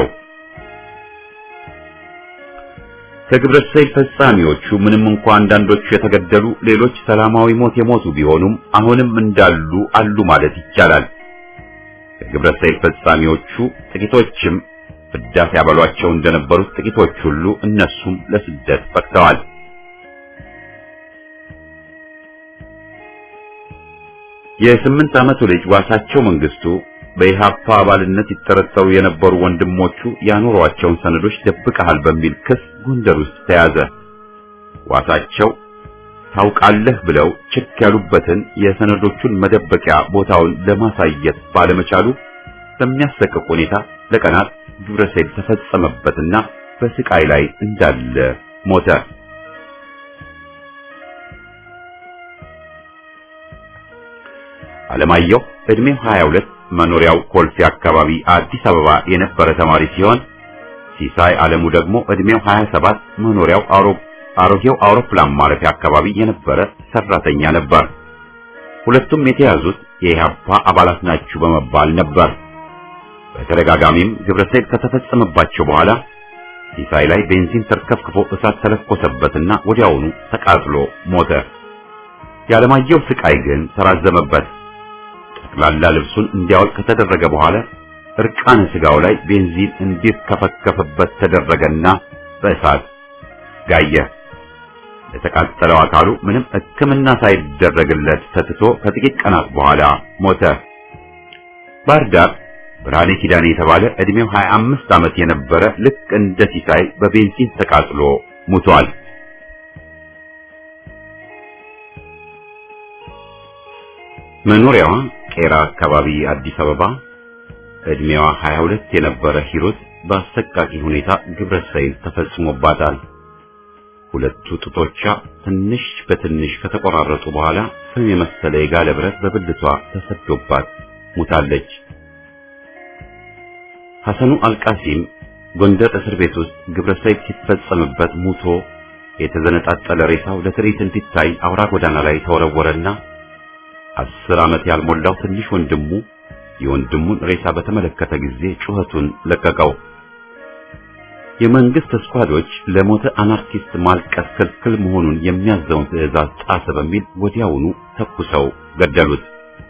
ከግብረ ሰይል ፈጻሚዎቹ ምንም እንኳን አንዳንዶቹ የተገደሉ፣ ሌሎች ሰላማዊ ሞት የሞቱ ቢሆኑም አሁንም እንዳሉ አሉ ማለት ይቻላል። ከግብረ ሰይል ፈጻሚዎቹ ጥቂቶችም ፍዳሴ ያበሏቸው እንደነበሩት ጥቂቶች ሁሉ እነሱም ለስደት በቅተዋል። የስምንት ዓመቱ ልጅ ዋሳቸው መንግስቱ በኢሃፓ አባልነት ይጠረጠሩ የነበሩ ወንድሞቹ ያኖሯቸውን ሰነዶች ደብቀሃል በሚል ክስ ጎንደር ውስጥ ተያዘ። ዋሳቸው ታውቃለህ ብለው ችክ ያሉበትን የሰነዶቹን መደበቂያ ቦታውን ለማሳየት ባለመቻሉ በሚያሰቅቅ ሁኔታ ለቀናት ግብረ ሰይል ተፈጸመበትና በስቃይ ላይ እንዳለ ሞተ። አለማየሁ እድሜው ሀያ ሁለት መኖሪያው ኮልፌ አካባቢ አዲስ አበባ የነበረ ተማሪ ሲሆን ሲሳይ አለሙ ደግሞ እድሜው ሀያ ሰባት መኖሪያው አሮጌው አውሮፕላን ማረፊያ አካባቢ የነበረ ሰራተኛ ነበር። ሁለቱም የተያዙት የኢሃፓ አባላት ናችሁ በመባል ነበር። በተደጋጋሚም ግብረ ሰይል ከተፈጸመባቸው በኋላ ሲሳይ ላይ ቤንዚን ተርከፍክፎ እሳት ተለኮሰበትና ወዲያውኑ ተቃጥሎ ሞተ። የአለማየሁ ስቃይ ግን ተራዘመበት። ጠቅላላ ልብሱን እንዲያወልቅ ከተደረገ በኋላ እርቃነ ስጋው ላይ ቤንዚን እንዲከፈከፍበት ተደረገና በእሳት ጋየ። ለተቃጠለው አካሉ ምንም ሕክምና ሳይደረግለት ተትቶ ከጥቂት ቀናት በኋላ ሞተ። ባህር ዳር ብርሃኔ ኪዳኔ የተባለ እድሜው ሀያ አምስት ዓመት የነበረ ልክ እንደ ሲሳይ በቤንዚን ተቃጥሎ ሞቷል። መኖሪያዋ ቄራ አካባቢ አዲስ አበባ እድሜዋ ሀያ ሁለት የነበረ ሂሩት በአሰቃቂ ሁኔታ ግብረ ሰይል ተፈጽሞባታል። ሁለቱ ጡቶቿ ትንሽ በትንሽ ከተቆራረጡ በኋላ ፍም የመሰለ የጋለ ብረት በብልቷ ተሰዶባት ሙታለች። ሐሰኑ አልቃሲም ጎንደር እስር ቤት ውስጥ ግብረ ሰይል ሲፈጸምበት ሙቶ የተዘነጣጠለ ሬሳው ለትርኢት እንዲታይ አውራ ጎዳና ላይ ተወረወረና አስር ዓመት ያልሞላው ትንሽ ወንድሙ የወንድሙን ሬሳ በተመለከተ ጊዜ ጩኸቱን ለቀቀው። የመንግስት ስኳዶች ለሞተ አናርኪስት ማልቀስ ክልክል መሆኑን የሚያዘውን ትዕዛዝ ጣሰ በሚል ወዲያውኑ ተኩሰው ገደሉት።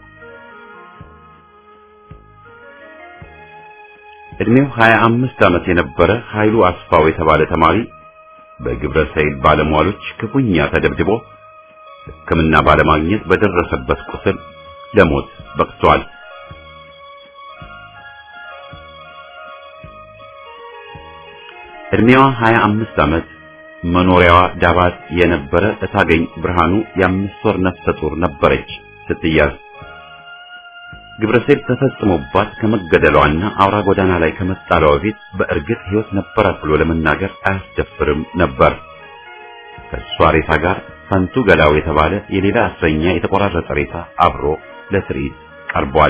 እድሜው ሀያ አምስት ዓመት የነበረ ኃይሉ አስፋው የተባለ ተማሪ በግብረ ሰይል ባለሟሎች ክፉኛ ተደብድቦ ሕክምና ባለማግኘት በደረሰበት ቁስል ለሞት በቅቷል። እድሜዋ ሀያ አምስት ዓመት መኖሪያዋ ዳባት የነበረ እታገኝ ብርሃኑ የአምስት ወር ነፍሰ ጡር ነበረች ስትያዝ። ግብረሰይል ተፈጽሞባት ከመገደሏና አውራ ጎዳና ላይ ከመጣሏ በፊት በእርግጥ ሕይወት ነበራት ብሎ ለመናገር አያስደፍርም ነበር። ከሷ ሬሳ ጋር ፈንቱ ገላው የተባለ የሌላ እስረኛ የተቆራረጠ ሬሳ አብሮ ለትርኢት ቀርቧል።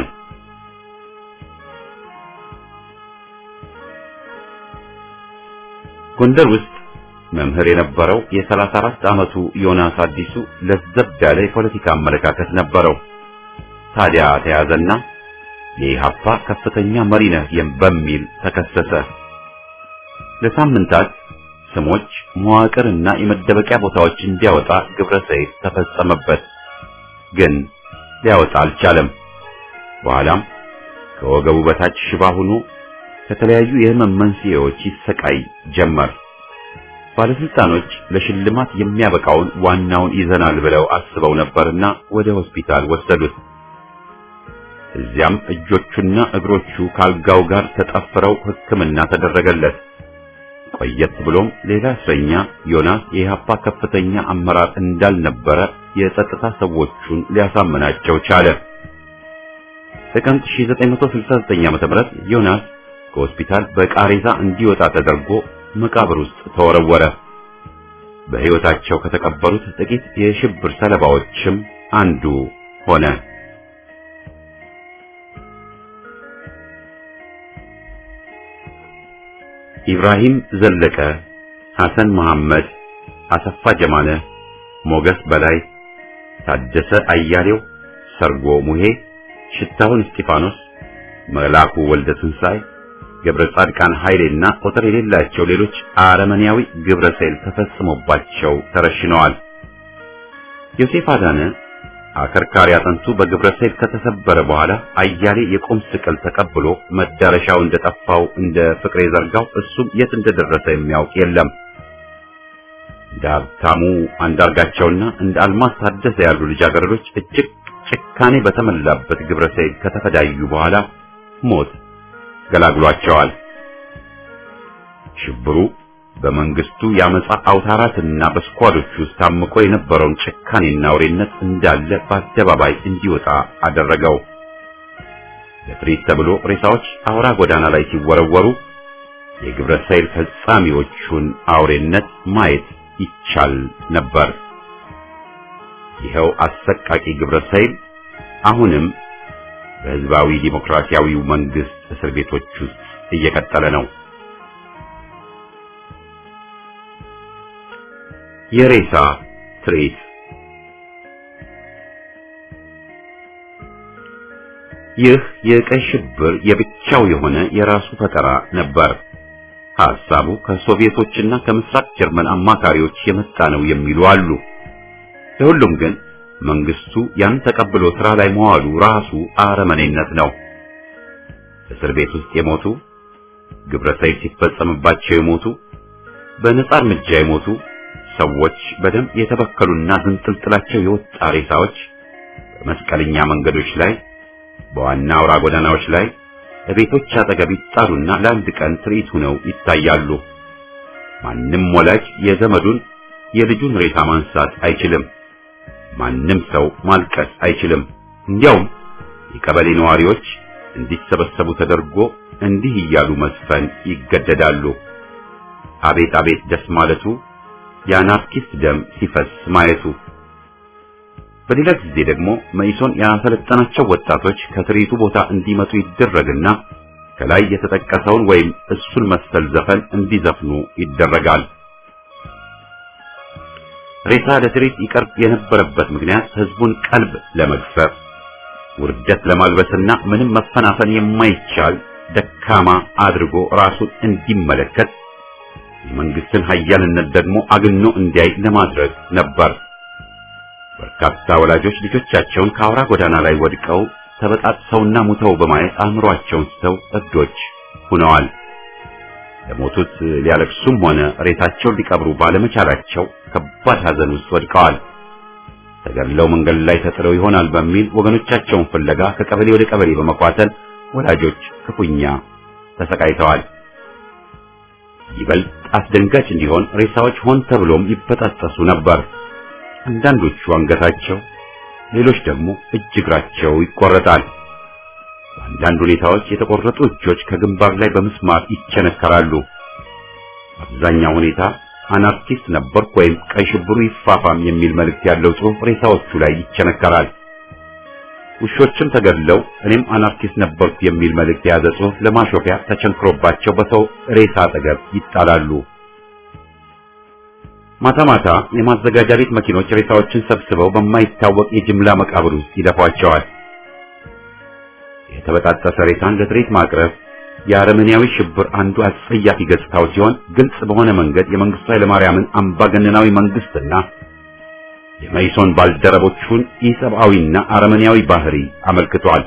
ጎንደር ውስጥ መምህር የነበረው የሰላሳ አራት ዓመቱ ዮናስ አዲሱ ለዘብ ያለ የፖለቲካ አመለካከት ነበረው። ታዲያ ተያዘና የኢሃፓ ከፍተኛ መሪ ነህ በሚል ተከሰሰ። ለሳምንታት ስሞች፣ መዋቅርና የመደበቂያ ቦታዎች እንዲያወጣ ግብረሰይል ተፈጸመበት። ግን ሊያወጣ አልቻለም። በኋላም ከወገቡ በታች ሽባ ሆኖ ከተለያዩ የህመም መንስኤዎች ይሰቃይ ጀመር። ባለስልጣኖች ለሽልማት የሚያበቃውን ዋናውን ይዘናል ብለው አስበው ነበርና ወደ ሆስፒታል ወሰዱት። እዚያም እጆቹና እግሮቹ ካልጋው ጋር ተጠፍረው ሕክምና ተደረገለት። ቆየት ብሎም ሌላ እስረኛ ዮናስ የኢሃፓ ከፍተኛ አመራር እንዳልነበረ የጸጥታ ሰዎቹን ሊያሳምናቸው ቻለ። ጥቅምት ሺህ ዘጠኝ መቶ ስልሳ ዘጠኝ ዓመተ ምህረት ዮናስ ከሆስፒታል በቃሬዛ እንዲወጣ ተደርጎ መቃብር ውስጥ ተወረወረ። በሕይወታቸው ከተቀበሩት ጥቂት የሽብር ሰለባዎችም አንዱ ሆነ። ኢብራሂም ዘለቀ፣ ሐሰን መሐመድ፣ አሰፋ ጀማነ፣ ሞገስ በላይ፣ ታደሰ አያሌው፣ ሰርጎ ሙሄ፣ ሽታሁን እስጢፋኖስ፣ መላኩ ወልደ ትንሳኤ፣ ገብረ ጻድቃን ኃይሌና ቁጥር የሌላቸው ሌሎች አረመኔያዊ ግብረሰይል ተፈጽሞባቸው ተረሽነዋል። ዮሴፍ አዳነ አከርካሪ አጥንቱ በግብረሰይል ከተሰበረ በኋላ አያሌ የቁም ስቅል ተቀብሎ መዳረሻው እንደጠፋው እንደ ፍቅሬ ዘርጋው እሱም የት እንደደረሰ የሚያውቅ የለም። እንደ ሀብታሙ አንዳርጋቸውና እንደ አልማዝ ታደሰ ያሉ ልጃገረዶች እጅግ ጭካኔ በተሞላበት ግብረሰይል ከተፈዳዩ በኋላ ሞት ገላግሏቸዋል። ሽብሩ በመንግስቱ ያመጻ አውታራትና በስኳዶቹ ውስጥ ታምቆ የነበረውን ጭካኔና አውሬነት እንዳለ በአደባባይ እንዲወጣ አደረገው። ለትርኢት ተብሎ ሬሳዎች አውራ ጎዳና ላይ ሲወረወሩ የግብረሰይል ፈጻሚዎቹን አውሬነት ማየት ይቻል ነበር። ይኸው አሰቃቂ ግብረሰይል አሁንም በህዝባዊ ዲሞክራሲያዊው መንግስት እስር ቤቶች ውስጥ እየቀጠለ ነው። የሬሳ ትርኢት። ይህ የቀይ ሽብር የብቻው የሆነ የራሱ ፈጠራ ነበር። ሐሳቡ ከሶቪየቶችና ከምስራቅ ጀርመን አማካሪዎች የመጣ ነው የሚሉ አሉ። ለሁሉም ግን መንግስቱ ያን ተቀብሎ ስራ ላይ መዋሉ ራሱ አረመኔነት ነው። እስር ቤት ውስጥ የሞቱ፣ ግብረሰይል ሲፈጸምባቸው የሞቱ፣ በነጻ እርምጃ የሞቱ ሰዎች በደም የተበከሉና ዝንጥልጥላቸው የወጣ ሬሳዎች በመስቀለኛ መንገዶች ላይ፣ በዋና አውራ ጎዳናዎች ላይ፣ በቤቶች አጠገብ ይጣሉና ለአንድ ቀን ትርኢት ሆነው ይታያሉ። ማንም ወላጅ የዘመዱን የልጁን ሬሳ ማንሳት አይችልም። ማንም ሰው ማልቀስ አይችልም። እንዲያውም የቀበሌ ነዋሪዎች እንዲሰበሰቡ ተደርጎ እንዲህ እያሉ መስፈን ይገደዳሉ። አቤት አቤት ደስ ማለቱ፣ የአናርኪስት ደም ሲፈስ ማየቱ። በሌላ ጊዜ ደግሞ መኢሶን ያሰለጠናቸው ወጣቶች ከትርኢቱ ቦታ እንዲመጡ ይደረግና ከላይ የተጠቀሰውን ወይም እሱን መሰል ዘፈን እንዲዘፍኑ ይደረጋል። ሬሳ ለትርኢት ይቀርብ የነበረበት ምክንያት ህዝቡን ቀልብ ለመግፈፍ፣ ውርደት ለማልበስና ምንም መፈናፈን የማይቻል ደካማ አድርጎ ራሱን እንዲመለከት፣ የመንግስትን ኃያልነት ደግሞ አግኖ እንዲያይ ለማድረግ ነበር። በርካታ ወላጆች ልጆቻቸውን ከአውራ ጎዳና ላይ ወድቀው ተበጣጥሰውና ሙተው በማየት አእምሯቸውን ስተው እብዶች ሆነዋል። ለሞቱት ሊያለቅሱም ሆነ ሬሳቸውን ሊቀብሩ ባለመቻላቸው ከባድ ሐዘን ውስጥ ወድቀዋል። ተገድለው መንገድ ላይ ተጥለው ይሆናል በሚል ወገኖቻቸውን ፍለጋ ከቀበሌ ወደ ቀበሌ በመኳተል ወላጆች ክፉኛ ተሰቃይተዋል። ይበልጥ አስደንጋጭ እንዲሆን ሬሳዎች ሆን ተብሎም ይበጣጠሱ ነበር። አንዳንዶቹ አንገታቸው፣ ሌሎች ደግሞ እጅ እግራቸው ይቆረጣል። በአንዳንድ ሁኔታዎች የተቆረጡ እጆች ከግንባር ላይ በምስማር ይቸነከራሉ። አብዛኛው ሁኔታ አናርኪስት ነበርኩ ወይም ቀይ ሽብሩ ይፋፋም የሚል መልእክት ያለው ጽሑፍ ሬሳዎቹ ላይ ይቸነከራል። ውሾችም ተገድለው እኔም አናርኪስት ነበርኩ የሚል መልእክት የያዘ ጽሑፍ ለማሾፊያ ተቸንክሮባቸው በሰው ሬሳ አጠገብ ይጣላሉ። ማታ ማታ የማዘጋጃ ቤት መኪኖች ሬሳዎችን ሰብስበው በማይታወቅ የጅምላ መቃብር ውስጥ ይደፏቸዋል። የተበጣጠሰ ሬሳን ለትርኢት ማቅረብ የአረመኔያዊ ሽብር አንዱ አስጸያፊ ገጽታው ሲሆን ግልጽ በሆነ መንገድ የመንግስቱ ኃይለማርያምን አምባገነናዊ መንግስትና የመይሶን ባልደረቦቹን ኢሰብአዊና አረመኔያዊ ባህሪ አመልክቷል።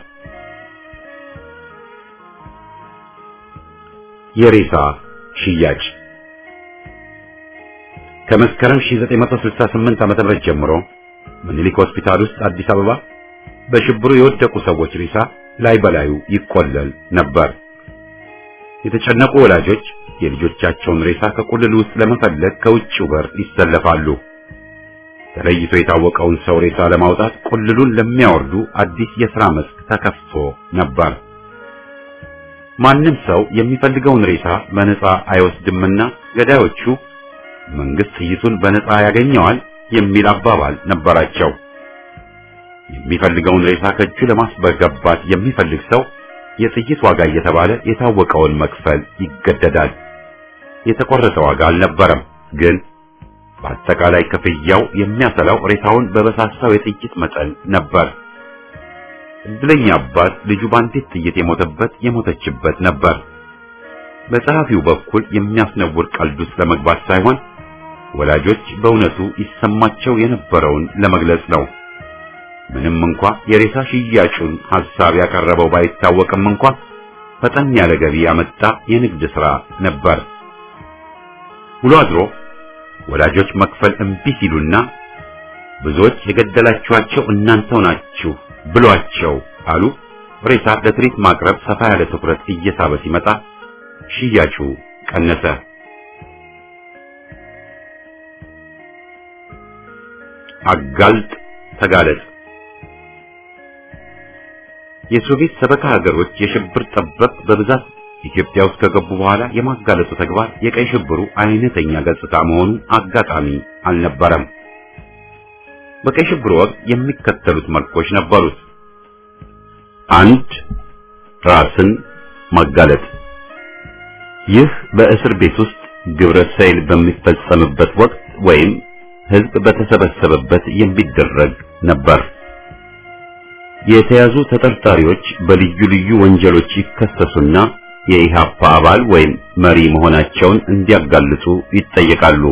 የሬሳ ሽያጭ ከመስከረም ሺህ ዘጠኝ መቶ ስልሳ ስምንት ዓመተ ምህረት ጀምሮ ምኒልክ ሆስፒታል ውስጥ አዲስ አበባ በሽብሩ የወደቁ ሰዎች ሬሳ ላይ በላዩ ይቆለል ነበር። የተጨነቁ ወላጆች የልጆቻቸውን ሬሳ ከቁልል ውስጥ ለመፈለግ ከውጭው በር ይሰለፋሉ። ተለይቶ የታወቀውን ሰው ሬሳ ለማውጣት ቁልሉን ለሚያወርዱ አዲስ የሥራ መስክ ተከፍቶ ነበር። ማንም ሰው የሚፈልገውን ሬሳ በነፃ አይወስድምና ገዳዮቹ መንግስት ጥይቱን በነፃ ያገኘዋል የሚል አባባል ነበራቸው። የሚፈልገውን ሬሳ ከእጁ ለማስገባት የሚፈልግ ሰው የጥይት ዋጋ እየተባለ የታወቀውን መክፈል ይገደዳል። የተቆረጠ ዋጋ አልነበረም፣ ግን በአጠቃላይ ክፍያው የሚያሰላው ሬሳውን በበሳሳው የጥይት መጠን ነበር። እድለኛ አባት ልጁ በአንዲት ጥይት የሞተበት የሞተችበት ነበር። በጸሐፊው በኩል የሚያስነውር ቀልድ ውስጥ ለመግባት ሳይሆን ወላጆች በእውነቱ ይሰማቸው የነበረውን ለመግለጽ ነው። ምንም እንኳ የሬሳ ሽያጩን ሐሳብ ያቀረበው ባይታወቅም እንኳ ፈጠን ያለ ገቢ ያመጣ የንግድ ሥራ ነበር። ውሎ አድሮ ወላጆች መክፈል እምቢ ሲሉና ብዙዎች የገደላችኋቸው እናንተው ናችሁ ብሏቸው አሉ ሬሳ ለትርኢት ማቅረብ ሰፋ ያለ ትኩረት እየሳበ ሲመጣ ሽያጩ ቀነሰ። አጋልጥ ተጋለጥ። የሶቪየት ሰበካ ሀገሮች የሽብር ጠበብት በብዛት ኢትዮጵያ ውስጥ ከገቡ በኋላ የማጋለጡ ተግባር የቀይ ሽብሩ አይነተኛ ገጽታ መሆኑ አጋጣሚ አልነበረም። በቀይ ሽብሩ ወቅት የሚከተሉት መልኮች ነበሩት። አንድ ራስን ማጋለጥ። ይህ በእስር ቤት ውስጥ ግብረ ሰይል በሚፈጸምበት ወቅት ወይም ሕዝብ በተሰበሰበበት የሚደረግ ነበር። የተያዙ ተጠርጣሪዎች በልዩ ልዩ ወንጀሎች ይከሰሱና የኢሃፓ አባል ወይም መሪ መሆናቸውን እንዲያጋልጡ ይጠየቃሉ።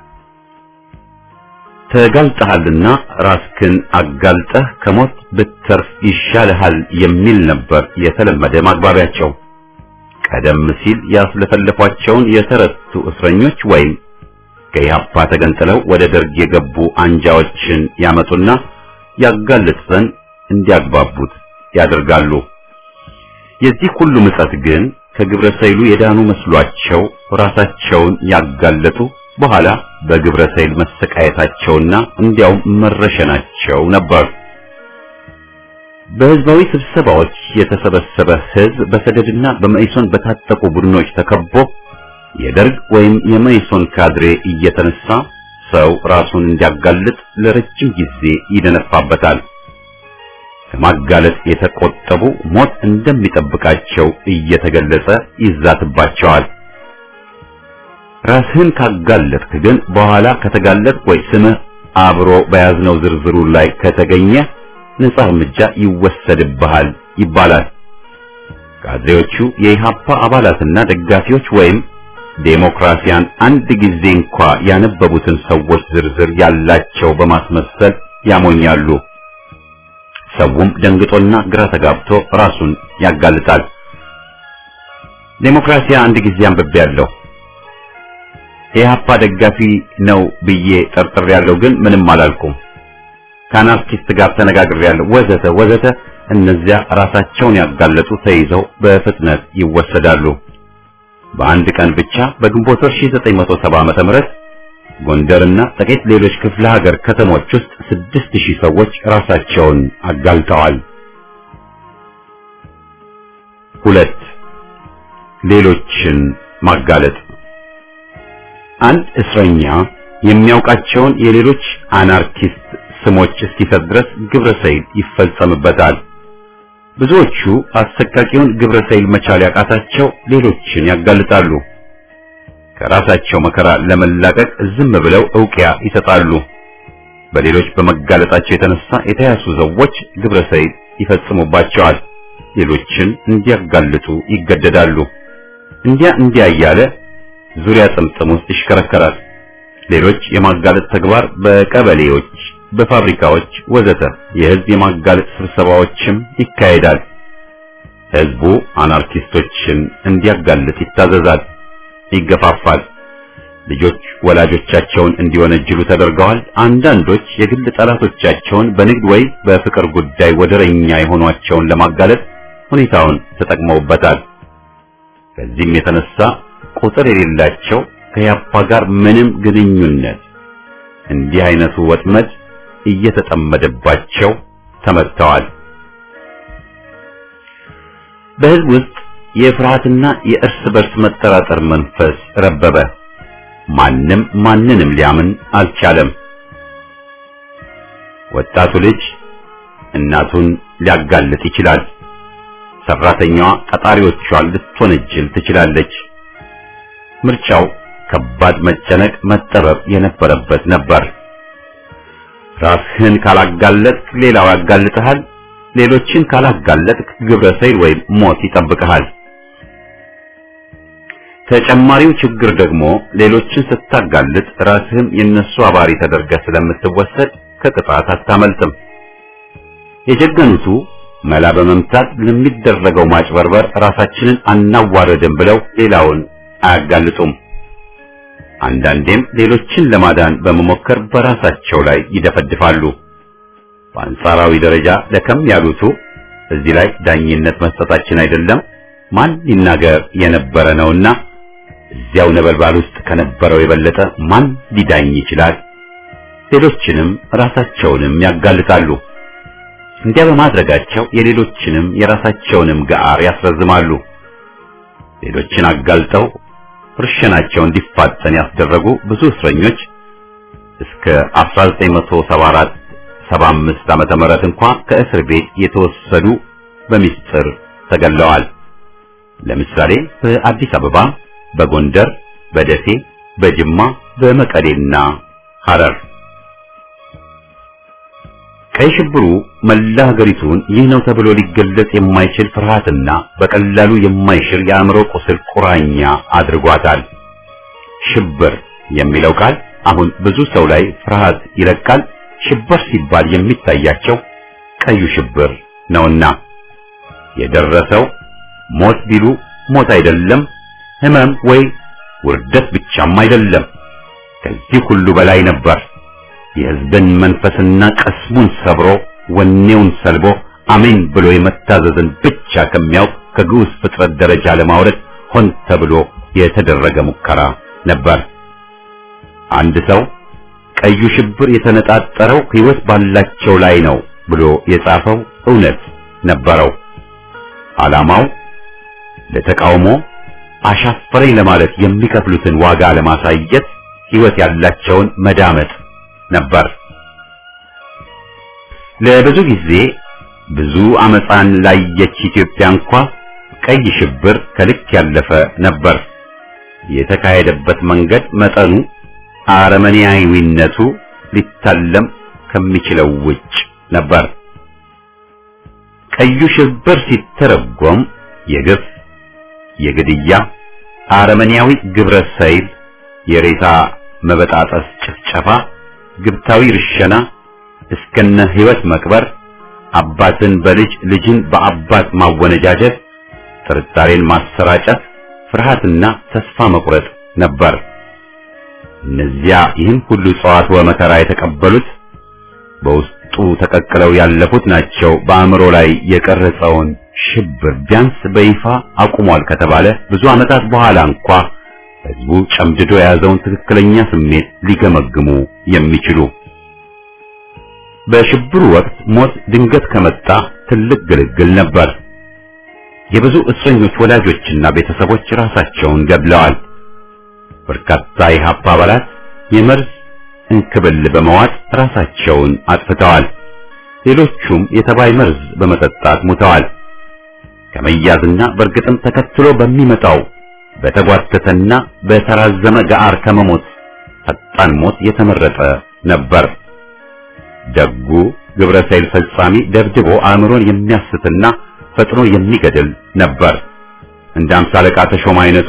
ተጋልጠሃልና ራስክን አጋልጠህ ከሞት ብትተርፍ ይሻልሃል የሚል ነበር የተለመደ ማግባቢያቸው። ቀደም ሲል ያስለፈለፏቸውን የተረቱ እስረኞች ወይም ከኢሃፓ ተገንጥለው ወደ ደርግ የገቡ አንጃዎችን ያመጡና ያጋልጥ ዘንድ እንዲያግባቡት ያደርጋሉ። የዚህ ሁሉ ምጸት ግን ከግብረ ሰይሉ የዳኑ መስሏቸው ራሳቸውን ያጋለጡ በኋላ በግብረ ሰይል መሰቃየታቸውና እንዲያውም መረሸናቸው ነበር። በህዝባዊ ስብሰባዎች የተሰበሰበ ህዝብ በሰደድና በመኢሶን በታጠቁ ቡድኖች ተከቦ የደርግ ወይም የመኢሶን ካድሬ እየተነሳ ሰው ራሱን እንዲያጋልጥ ለረጅም ጊዜ ይደነፋበታል። ከማጋለጥ የተቆጠቡ ሞት እንደሚጠብቃቸው እየተገለጸ ይዛትባቸዋል። ራስህን ካጋለጥክ ግን በኋላ ከተጋለጥ ወይ ስምህ አብሮ በያዝነው ዝርዝሩ ላይ ከተገኘ ነፃ እርምጃ ይወሰድብሃል ይባላል። ካድሬዎቹ የኢሃፓ አባላትና ደጋፊዎች ወይም ዴሞክራሲያን አንድ ጊዜ እንኳ ያነበቡትን ሰዎች ዝርዝር ያላቸው በማስመሰል ያሞኛሉ። ሰውም ደንግጦና ግራ ተጋብቶ ራሱን ያጋልጣል። ዴሞክራሲያ አንድ ጊዜ አንብቤያለሁ። የኢሃፓ ደጋፊ ነው ብዬ ጠርጥሬያለሁ፣ ግን ምንም አላልኩም። ከአናርኪስት ጋር ተነጋግሬያለሁ ወዘተ ወዘተ እነዚያ ራሳቸውን ያጋለጡ ተይዘው በፍጥነት ይወሰዳሉ። በአንድ ቀን ብቻ በግንቦት ወር ሺህ ዘጠኝ መቶ ሰባ ዓመተ ምህረት ጎንደርና ጥቂት ሌሎች ክፍለ ሀገር ከተሞች ውስጥ ስድስት ሺህ ሰዎች ራሳቸውን አጋልጠዋል። ሁለት ሌሎችን ማጋለጥ። አንድ እስረኛ የሚያውቃቸውን የሌሎች አናርኪስት ስሞች እስኪሰጥ ድረስ ግብረ ሰይል ይፈጸምበታል። ብዙዎቹ አሰቃቂውን ግብረ ሰይል መቻል ያቃታቸው ሌሎችን ያጋልጣሉ። ከራሳቸው መከራ ለመላቀቅ ዝም ብለው ዕውቅያ ይሰጣሉ። በሌሎች በመጋለጣቸው የተነሳ የተያዙ ሰዎች ግብረ ሰይል ይፈጽሙባቸዋል። ሌሎችን እንዲያጋልጡ ይገደዳሉ። እንዲያ እንዲያ እያለ ዙሪያ ጥምጥም ውስጥ ይሽከረከራል። ሌሎች የማጋለጥ ተግባር በቀበሌዎች፣ በፋብሪካዎች ወዘተ የህዝብ የማጋለጥ ስብሰባዎችም ይካሄዳል። ህዝቡ አናርኪስቶችን እንዲያጋልጥ ይታዘዛል፣ ይገፋፋል። ልጆች ወላጆቻቸውን እንዲወነጅሉ ተደርገዋል። አንዳንዶች የግል ጠላቶቻቸውን በንግድ ወይ በፍቅር ጉዳይ ወደረኛ የሆኗቸውን ለማጋለጥ ሁኔታውን ተጠቅመውበታል። ከዚህም የተነሳ ቁጥር የሌላቸው ከያፓ ጋር ምንም ግንኙነት እንዲህ አይነቱ ወጥመድ እየተጠመደባቸው ተመተዋል። በህዝብ ውስጥ የፍርሃትና የእርስ በርስ መጠራጠር መንፈስ ረበበ። ማንም ማንንም ሊያምን አልቻለም። ወጣቱ ልጅ እናቱን ሊያጋልጥ ይችላል። ሰራተኛዋ ቀጣሪዎቿን ልትወነጅል ትችላለች። ምርጫው ከባድ መጨነቅ፣ መጠበብ የነበረበት ነበር። ራስህን ካላጋለጥክ ሌላው ያጋልጥሃል። ሌሎችን ካላጋለጥክ ግብረ ሰይል ወይም ሞት ይጠብቅሃል። ተጨማሪው ችግር ደግሞ ሌሎችን ስታጋልጥ ራስህም የነሱ አባሪ ተደርገህ ስለምትወሰድ ከቅጣት አታመልጥም። የጀገኑቱ መላ በመምታት ለሚደረገው ማጭበርበር ራሳችንን አናዋረድም ብለው ሌላውን አያጋልጡም። አንዳንዴም ሌሎችን ለማዳን በመሞከር በራሳቸው ላይ ይደፈድፋሉ። በአንጻራዊ ደረጃ ለከም ያሉቱ እዚህ ላይ ዳኝነት መስጠታችን አይደለም፣ ማን ሊናገር የነበረ ነውና እዚያው ነበልባል ውስጥ ከነበረው የበለጠ ማን ሊዳኝ ይችላል? ሌሎችንም ራሳቸውንም ያጋልጣሉ። እንዲያ በማድረጋቸው የሌሎችንም የራሳቸውንም ጋር ያስረዝማሉ። ሌሎችን አጋልጠው ፍርሽናቸው እንዲፋጠን ያስደረጉ ብዙ እስረኞች እስከ አስራ ዘጠኝ መቶ ሰባ አራት ሰባ አምስት ዓመተ ምህረት እንኳን ከእስር ቤት የተወሰዱ በሚስጥር ተገለዋል። ለምሳሌ በአዲስ አበባ፣ በጎንደር፣ በደሴ፣ በጅማ፣ በመቀሌና ሐረር። ቀይ ሽብሩ መላ ሀገሪቱን ይህ ነው ተብሎ ሊገለጽ የማይችል ፍርሃትና በቀላሉ የማይሽር የአእምሮ ቁስል ቁራኛ አድርጓታል። ሽብር የሚለው ቃል አሁን ብዙ ሰው ላይ ፍርሃት ይለቃል። ሽብር ሲባል የሚታያቸው ቀዩ ሽብር ነውና የደረሰው ሞት ቢሉ ሞት አይደለም፣ ህመም ወይ ውርደት ብቻም አይደለም፣ ከዚህ ሁሉ በላይ ነበር። የህዝብን መንፈስና ቀስሙን ሰብሮ ወኔውን ሰልቦ አሜን ብሎ የመታዘዝን ብቻ ከሚያውቅ ከግዑዝ ፍጥረት ደረጃ ለማውረድ ሆን ተብሎ የተደረገ ሙከራ ነበር። አንድ ሰው ቀዩ ሽብር የተነጣጠረው ህይወት ባላቸው ላይ ነው ብሎ የጻፈው እውነት ነበረው። ዓላማው ለተቃውሞ አሻፈረኝ ለማለት የሚከፍሉትን ዋጋ ለማሳየት ህይወት ያላቸውን መዳመጥ ነበር። ለብዙ ጊዜ ብዙ አመፃን ላየች ኢትዮጵያ እንኳን ቀይ ሽብር ከልክ ያለፈ ነበር። የተካሄደበት መንገድ መጠኑ አረመኔያዊነቱ ሊታለም ከሚችለው ውጭ ነበር። ቀዩ ሽብር ሲተረጎም የግፍ፣ የግድያ፣ አረመኔያዊ ግብረ ሰይል፣ የሬሳ መበጣጠስ፣ ጭፍጨፋ፣ ግብታዊ ርሸና፣ እስከነ ህይወት መቅበር፣ አባትን በልጅ ልጅን በአባት ማወነጃጀት፣ ጥርጣሬን ማሰራጨት፣ ፍርሃትና ተስፋ መቁረጥ ነበር። እነዚያ ይህን ሁሉ ጸዋት ወመከራ የተቀበሉት በውስጡ በቅጡ ተቀቅለው ያለፉት ናቸው በአእምሮ ላይ የቀረጸውን ሽብር ቢያንስ በይፋ አቁሟል ከተባለ ብዙ ዓመታት በኋላ እንኳ ህዝቡ ጨምድዶ የያዘውን ትክክለኛ ስሜት ሊገመግሙ የሚችሉ። በሽብሩ ወቅት ሞት ድንገት ከመጣ ትልቅ ግልግል ነበር። የብዙ እስረኞች ወላጆችና ቤተሰቦች ራሳቸውን ገድለዋል። በርካታ የኢህአፓ አባላት የመርዝ እንክብል በመዋጥ ራሳቸውን አጥፍተዋል። ሌሎቹም የተባይ መርዝ በመጠጣት ሞተዋል። ከመያዝና በእርግጥም ተከትሎ በሚመጣው በተጓተተና በተራዘመ ጋር ከመሞት ፈጣን ሞት የተመረጠ ነበር። ደጉ ግብረ ሰይል ፈጻሚ ደብድቦ አእምሮን የሚያስትና ፈጥኖ የሚገድል ነበር። እንደ አምሳ አለቃ ተሾመ አይነቱ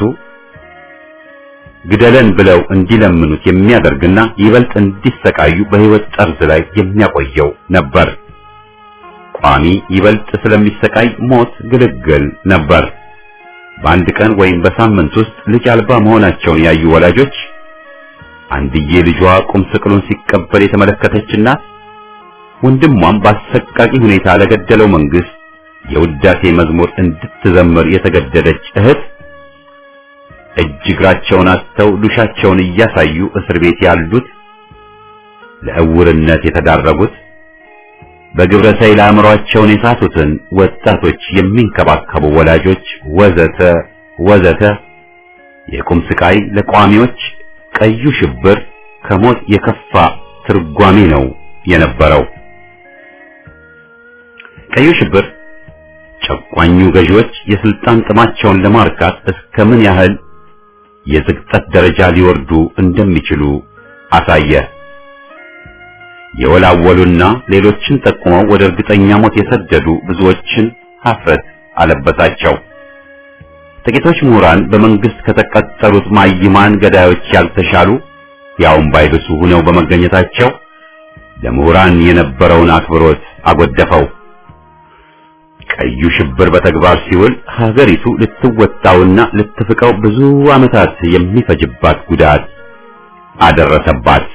ግደለን ብለው እንዲለምኑት የሚያደርግና ይበልጥ እንዲሰቃዩ በህይወት ጠርዝ ላይ የሚያቆየው ነበር። ቋሚ ይበልጥ ስለሚሰቃይ ሞት ግልግል ነበር። በአንድ ቀን ወይም በሳምንት ውስጥ ልጅ አልባ መሆናቸውን ያዩ ወላጆች አንድዬ ልጇ ቁም ስቅሉን ሲቀበል የተመለከተች እናት፣ ወንድሟም በአሰቃቂ ሁኔታ ለገደለው መንግስት የውዳሴ መዝሙር እንድትዘምር የተገደደች እህት፣ እጅ እግራቸውን አስተው ዱሻቸውን እያሳዩ እስር ቤት ያሉት፣ ለእውርነት የተዳረጉት፣ በግብረ ሰይል አእምሯቸውን የሳቱትን ወጣቶች የሚንከባከቡ ወላጆች ወዘተ ወዘተ። የቁም ስቃይ ለቋሚዎች ቀዩ ሽብር ከሞት የከፋ ትርጓሜ ነው የነበረው። ቀዩ ሽብር ጨቋኙ ገዢዎች የስልጣን ጥማቸውን ለማርካት እስከምን ያህል የዝቅጠት ደረጃ ሊወርዱ እንደሚችሉ አሳየ። የወላወሉና ሌሎችን ጠቁመው ወደ እርግጠኛ ሞት የሰደዱ ብዙዎችን ሀፍረት አለበሳቸው። ጥቂቶች ምሁራን በመንግስት ከተቀጠሩት ማይማን ገዳዮች ያልተሻሉ ያውም ባይብሱ ሆነው በመገኘታቸው ለምሁራን የነበረውን አክብሮት አጎደፈው። ቀዩ ሽብር በተግባር ሲውል ሀገሪቱ ልትወጣውና ልትፍቀው ብዙ ዓመታት የሚፈጅባት ጉዳት አደረሰባት።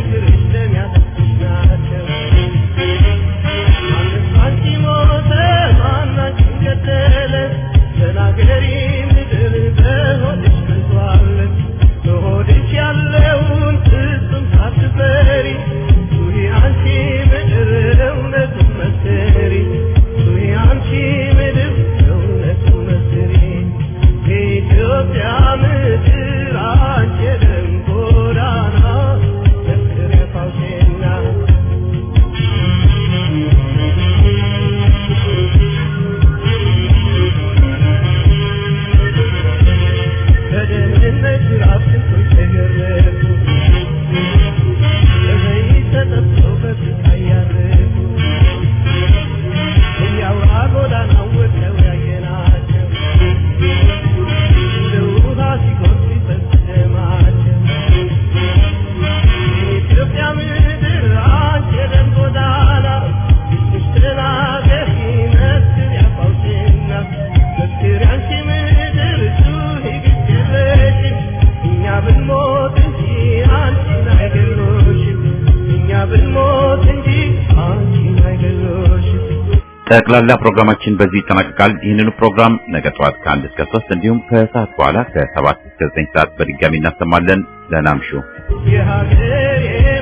ጠቅላላ ፕሮግራማችን በዚህ ይጠናቀቃል። ይህንን ፕሮግራም ነገ ጠዋት ከአንድ እስከ ሶስት እንዲሁም ከሰዓት በኋላ ከሰባት እስከ ዘጠኝ ሰዓት በድጋሚ እናሰማለን። ደህና እምሹ።